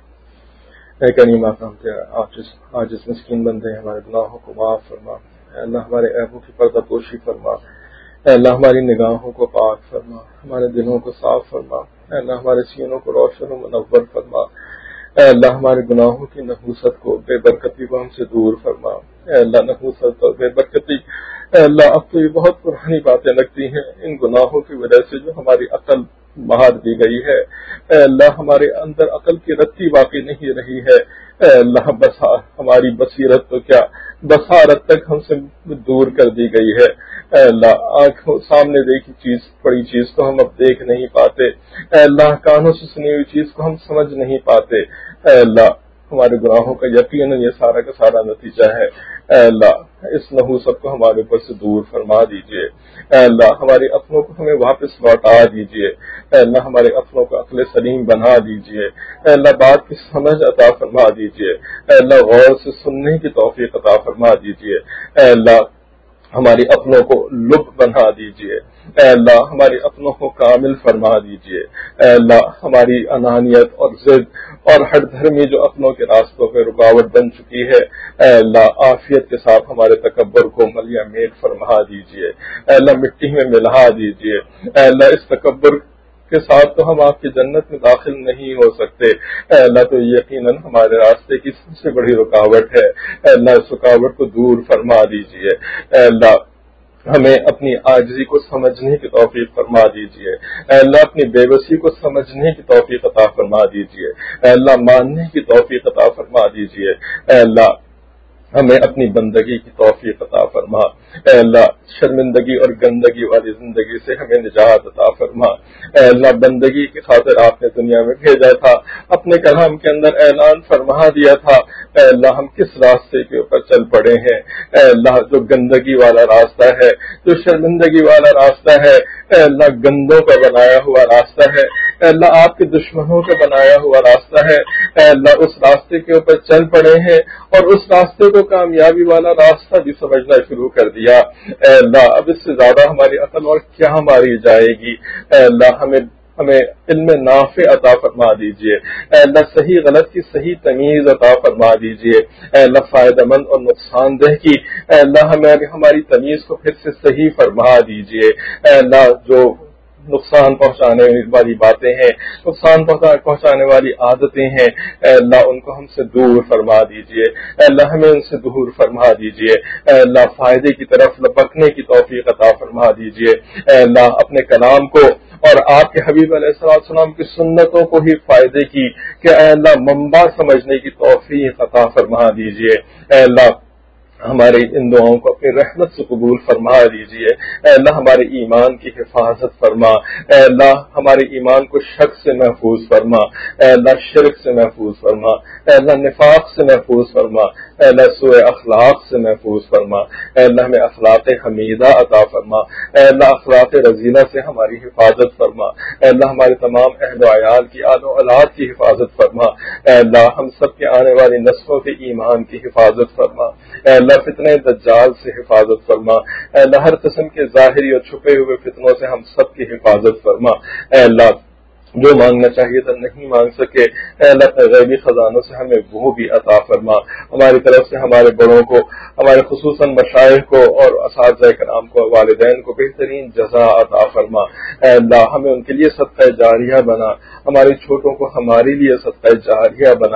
[SPEAKER 1] اے کریم آقا عاجز عاجز مسکین بندے ہیں ہمارے گناہوں کو معاف فرما اے اللہ ہمارے عیبوں کی پردہ پوشی فرما اے اللہ ہماری نگاہوں کو پاک فرما ہمارے دلوں کو صاف فرما اے اللہ ہمارے سینوں کو روشن و منور فرما اے اللہ ہمارے گناہوں کی نحوست کو بے برکتی کو ہم سے دور فرما اے اللہ نحوست اور بے برکتی اے اللہ اب تو یہ بہت پرانی باتیں لگتی ہیں ان گناہوں کی وجہ سے جو ہماری عقل مہار دی گئی ہے اے اللہ ہمارے اندر عقل کی رتی باقی نہیں رہی ہے اے اللہ بسا ہماری بصیرت تو کیا بصارت تک ہم سے دور کر دی گئی ہے اے اللہ آنکھوں سامنے دیکھی چیز بڑی چیز کو ہم اب دیکھ نہیں پاتے اے اللہ کانوں سے سنی ہوئی چیز کو ہم سمجھ نہیں پاتے اے اللہ ہمارے گناہوں کا یقیناً یہ سارا کا سارا نتیجہ ہے اے اللہ اس نحوست کو ہمارے اوپر سے دور فرما دیجئے اے اللہ ہمارے اپنوں کو ہمیں واپس لوٹا دیجئے اے اللہ ہمارے اپنوں کو عقل سلیم بنا دیجئے اے اللہ بات کی سمجھ عطا فرما دیجئے اے اللہ غور سے سننے کی توفیق عطا فرما دیجئے اے اللہ ہماری اپنوں کو لب بنا دیجئے اے اللہ ہمارے اپنوں کو کامل فرما دیجئے اے اللہ ہماری انانیت اور ضد اور ہٹ دھرمی جو اپنوں کے راستوں پہ رکاوٹ بن چکی ہے اے اللہ عافیت کے ساتھ ہمارے تکبر کو ملیہ میٹ فرما دیجئے اے اللہ مٹی میں ملا دیجئے اے اللہ اس تکبر کے ساتھ تو ہم آپ کی جنت میں داخل نہیں ہو سکتے اے اللہ تو یقیناً ہمارے راستے کی سب سے بڑی رکاوٹ ہے اے اللہ اس رکاوٹ کو دور فرما دیجئے اے اللہ ہمیں اپنی عاجزی کو سمجھنے کی توفیق فرما دیجئے اے اللہ اپنی بے بسی کو سمجھنے کی توفیق عطا فرما دیجئے اے اللہ ماننے کی توفیق عطا فرما دیجئے اے اللہ ہمیں اپنی بندگی کی توفیق عطا فرما اے اللہ شرمندگی اور گندگی والی زندگی سے ہمیں نجات عطا فرما اے اللہ بندگی کی خاطر آپ نے دنیا میں بھیجا تھا اپنے کلام کے اندر اعلان فرما دیا تھا اے اللہ ہم کس راستے کے اوپر چل پڑے ہیں اے اللہ جو گندگی والا راستہ ہے جو شرمندگی والا راستہ ہے اے اللہ گندوں کا بنایا ہوا راستہ ہے اے اللہ آپ کے دشمنوں کا بنایا ہوا راستہ ہے اے اللہ اس راستے کے اوپر چل پڑے ہیں اور اس راستے کو کامیابی والا راستہ بھی سمجھنا شروع کر دیا اے اللہ اب اس سے زیادہ ہماری عقل اور کیا ماری جائے گی اے اللہ ہمیں ہمیں علم نافع عطا فرما دیجئے اے اللہ صحیح غلط کی صحیح تمیز عطا فرما دیجئے اے اللہ فائدہ مند اور نقصان دہ کی اے اللہ ہمیں ہماری تمیز کو پھر سے صحیح فرما دیجئے اے اللہ جو نقصان پہنچانے والی باتیں ہیں نقصان پہنچانے والی عادتیں ہیں اے اللہ ان کو ہم سے دور فرما دیجئے اے اللہ ہمیں ان سے دور فرما دیجئے اے اللہ فائدے کی طرف لپکنے کی توفیق عطا فرما دیجئے اے اللہ اپنے کلام کو اور آپ کے حبیب علیہ السلام کی سنتوں کو ہی فائدے کی کہ اے اللہ منبع سمجھنے کی توفیق عطا فرما دیجئے اے اللہ ہمارے ان دعاؤں کو اپنی رحمت سے قبول فرما دیجئے اے اللہ ہمارے ایمان کی حفاظت فرما اے اللہ ہمارے ایمان کو شک سے محفوظ فرما اے اللہ شرک سے محفوظ فرما اے اللہ نفاق سے محفوظ فرما اے اللہ سوء اخلاق سے محفوظ فرما اے اللہ ہمیں اخلاق حمیدہ عطا فرما اے اللہ اخلاق رذیلہ سے ہماری حفاظت فرما اے اللہ ہمارے تمام اہل و عیال کی آل و اولاد کی حفاظت فرما اے اللہ ہم سب کے آنے والی نسلوں کے ایمان کی حفاظت فرما اے اللہ فتنہ دجال سے حفاظت فرما اے اللہ ہر قسم کے ظاہری اور چھپے ہوئے فتنوں سے ہم سب کی حفاظت فرما اے اللہ جو مانگنا چاہیے تھا نہیں مانگ سکے اے اللہ اپنے غیبی خزانوں سے ہمیں وہ بھی عطا فرما ہماری طرف سے ہمارے بڑوں کو ہمارے خصوصاً مشائخ کو اور اساتذہ کرام کو والدین کو بہترین جزا عطا فرما اے اللہ ہمیں ان کے لیے صدقہ جاریہ بنا ہمارے چھوٹوں کو ہمارے لیے صدقہ جاریہ بنا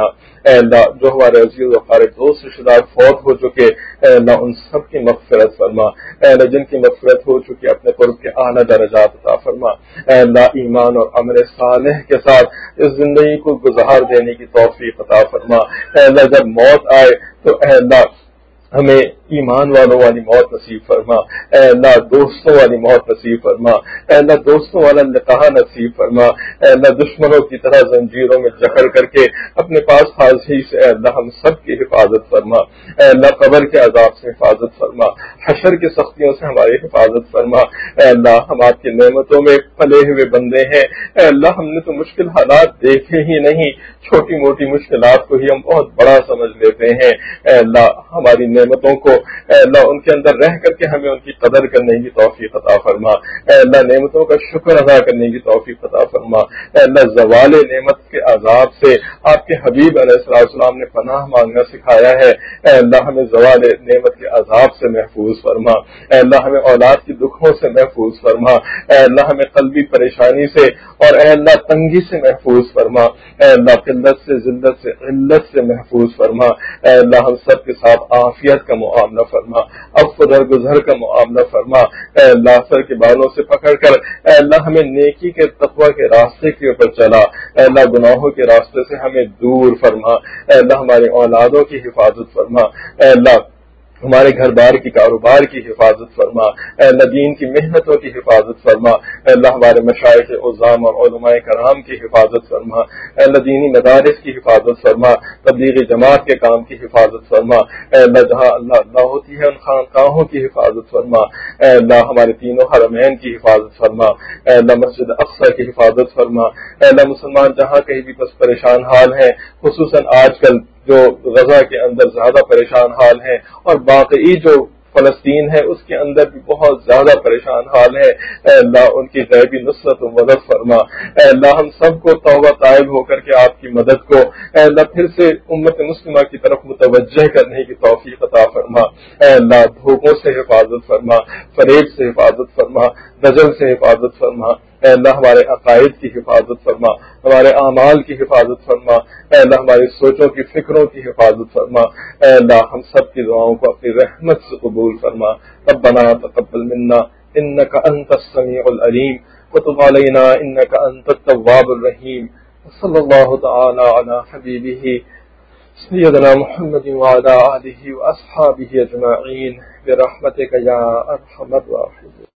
[SPEAKER 1] اے اللہ جو ہمارے عزیز و قارب دوست رشتہ دار فوت ہو چکے اے اللہ ان سب کی مغفرت فرما، اے اللہ جن کی مغفرت ہو چکی اپنے قرب کے اعلیٰ درجات عطا فرما، اے اللہ ایمان اور عمل صالح کے ساتھ اس زندگی کو گزار دینے کی توفیق عطا فرما، اے اللہ جب موت آئے تو اے اللہ ہمیں ایمان والوں والی موت نصیب فرما، اے اللہ دوستوں والی موت نصیب فرما، اے اللہ دوستوں والا لقاح نصیب فرما، اے اللہ دشمنوں کی طرح زنجیروں میں جکڑ کر کے اپنے پاس حاضری سے اے اللہ ہم سب کی حفاظت فرما، اے اللہ قبر کے عذاب سے حفاظت فرما، حشر کی سختیوں سے ہماری حفاظت فرما، اے اللہ ہم آپ کی نعمتوں میں پلے ہوئے بندے ہیں، اے اللہ ہم نے تو مشکل حالات دیکھے ہی نہیں، چھوٹی موٹی مشکلات کو ہی ہم بہت بڑا سمجھ لیتے ہیں، اے اللہ ہماری نعمتوں کو اے اللہ ان کے اندر رہ کر کے ہمیں ان کی قدر کرنے کی توفیق عطا فرما، اے اللہ نعمتوں کا شکر ادا کرنے کی توفیق عطا فرما، اے اللہ زوال نعمت کے عذاب سے آپ کے حبیب علیہ السلام نے پناہ مانگنا سکھایا ہے، اے اللہ ہمیں زوال نعمت کے عذاب سے محفوظ فرما، اے اللہ ہمیں اولاد کی دکھوں سے محفوظ فرما، اے اللہ ہمیں قلبی پریشانی سے اور اے اللہ تنگی سے محفوظ فرما، اے اللہ قلت سے ذلت سے علت سے محفوظ فرما، اے اللہ ہم سب کے ساتھ عافیت کا معاملہ فرما، عفو درگزر کا معاملہ فرما، اے اللہ سر کے بالوں سے پکڑ کر اے اللہ ہمیں نیکی کے تقوی کے راستے کے اوپر چلا، اے اللہ گناہوں کے راستے سے ہمیں دور فرما، اے اللہ ہمارے اولادوں کی حفاظت فرما، اے اللہ ہمارے گھر بار کی کاروبار کی حفاظت فرما، اے اللہ دین کی محنتوں کی حفاظت فرما، اے اللہ ہمارے مشائخ عظام اور علماء کرام کی حفاظت فرما، اے اللہ دینی مدارس کی حفاظت فرما، تبلیغی جماعت کے کام کی حفاظت فرما، اے اللہ جہاں اللہ اللہ ہوتی ہے ان خانقاہوں کی حفاظت فرما، اے اللہ ہمارے تینوں حرمین کی حفاظت فرما، اے اللہ مسجد اقصی کی حفاظت فرما، اے اللہ مسلمان جہاں کہیں بھی بس پریشان حال ہیں، خصوصاً آج کل جو غزہ کے اندر زیادہ پریشان حال ہیں اور باقی جو فلسطین ہے اس کے اندر بھی بہت زیادہ پریشان حال ہے، اے اللہ ان کی غیبی نصرت و مدد فرما، اے اللہ ہم سب کو توبہ طائب ہو کر کے آپ کی مدد کو اے اللہ پھر سے امت مسلمہ کی طرف متوجہ کرنے کی توفیق عطا فرما، اے اللہ دھوکوں سے حفاظت فرما، فریب سے حفاظت فرما، دجل سے حفاظت فرما، اے اللہ ہمارے عقائد کی حفاظت فرما، ہمارے اعمال کی حفاظت فرما، اے اللہ ہماری سوچوں کی فکروں کی حفاظت فرما، اے اللہ ہم سب کی دعاؤں کو اپنی رحمت سے قبول فرما، ربنا تقبل منا انك انت السميع العليم وتب علينا انك انت التواب الرحيم، صلى الله تعالى على حبيبه سيدنا محمد وعلى آله وأصحابه أجمعين برحمتك يا أرحم الراحمين.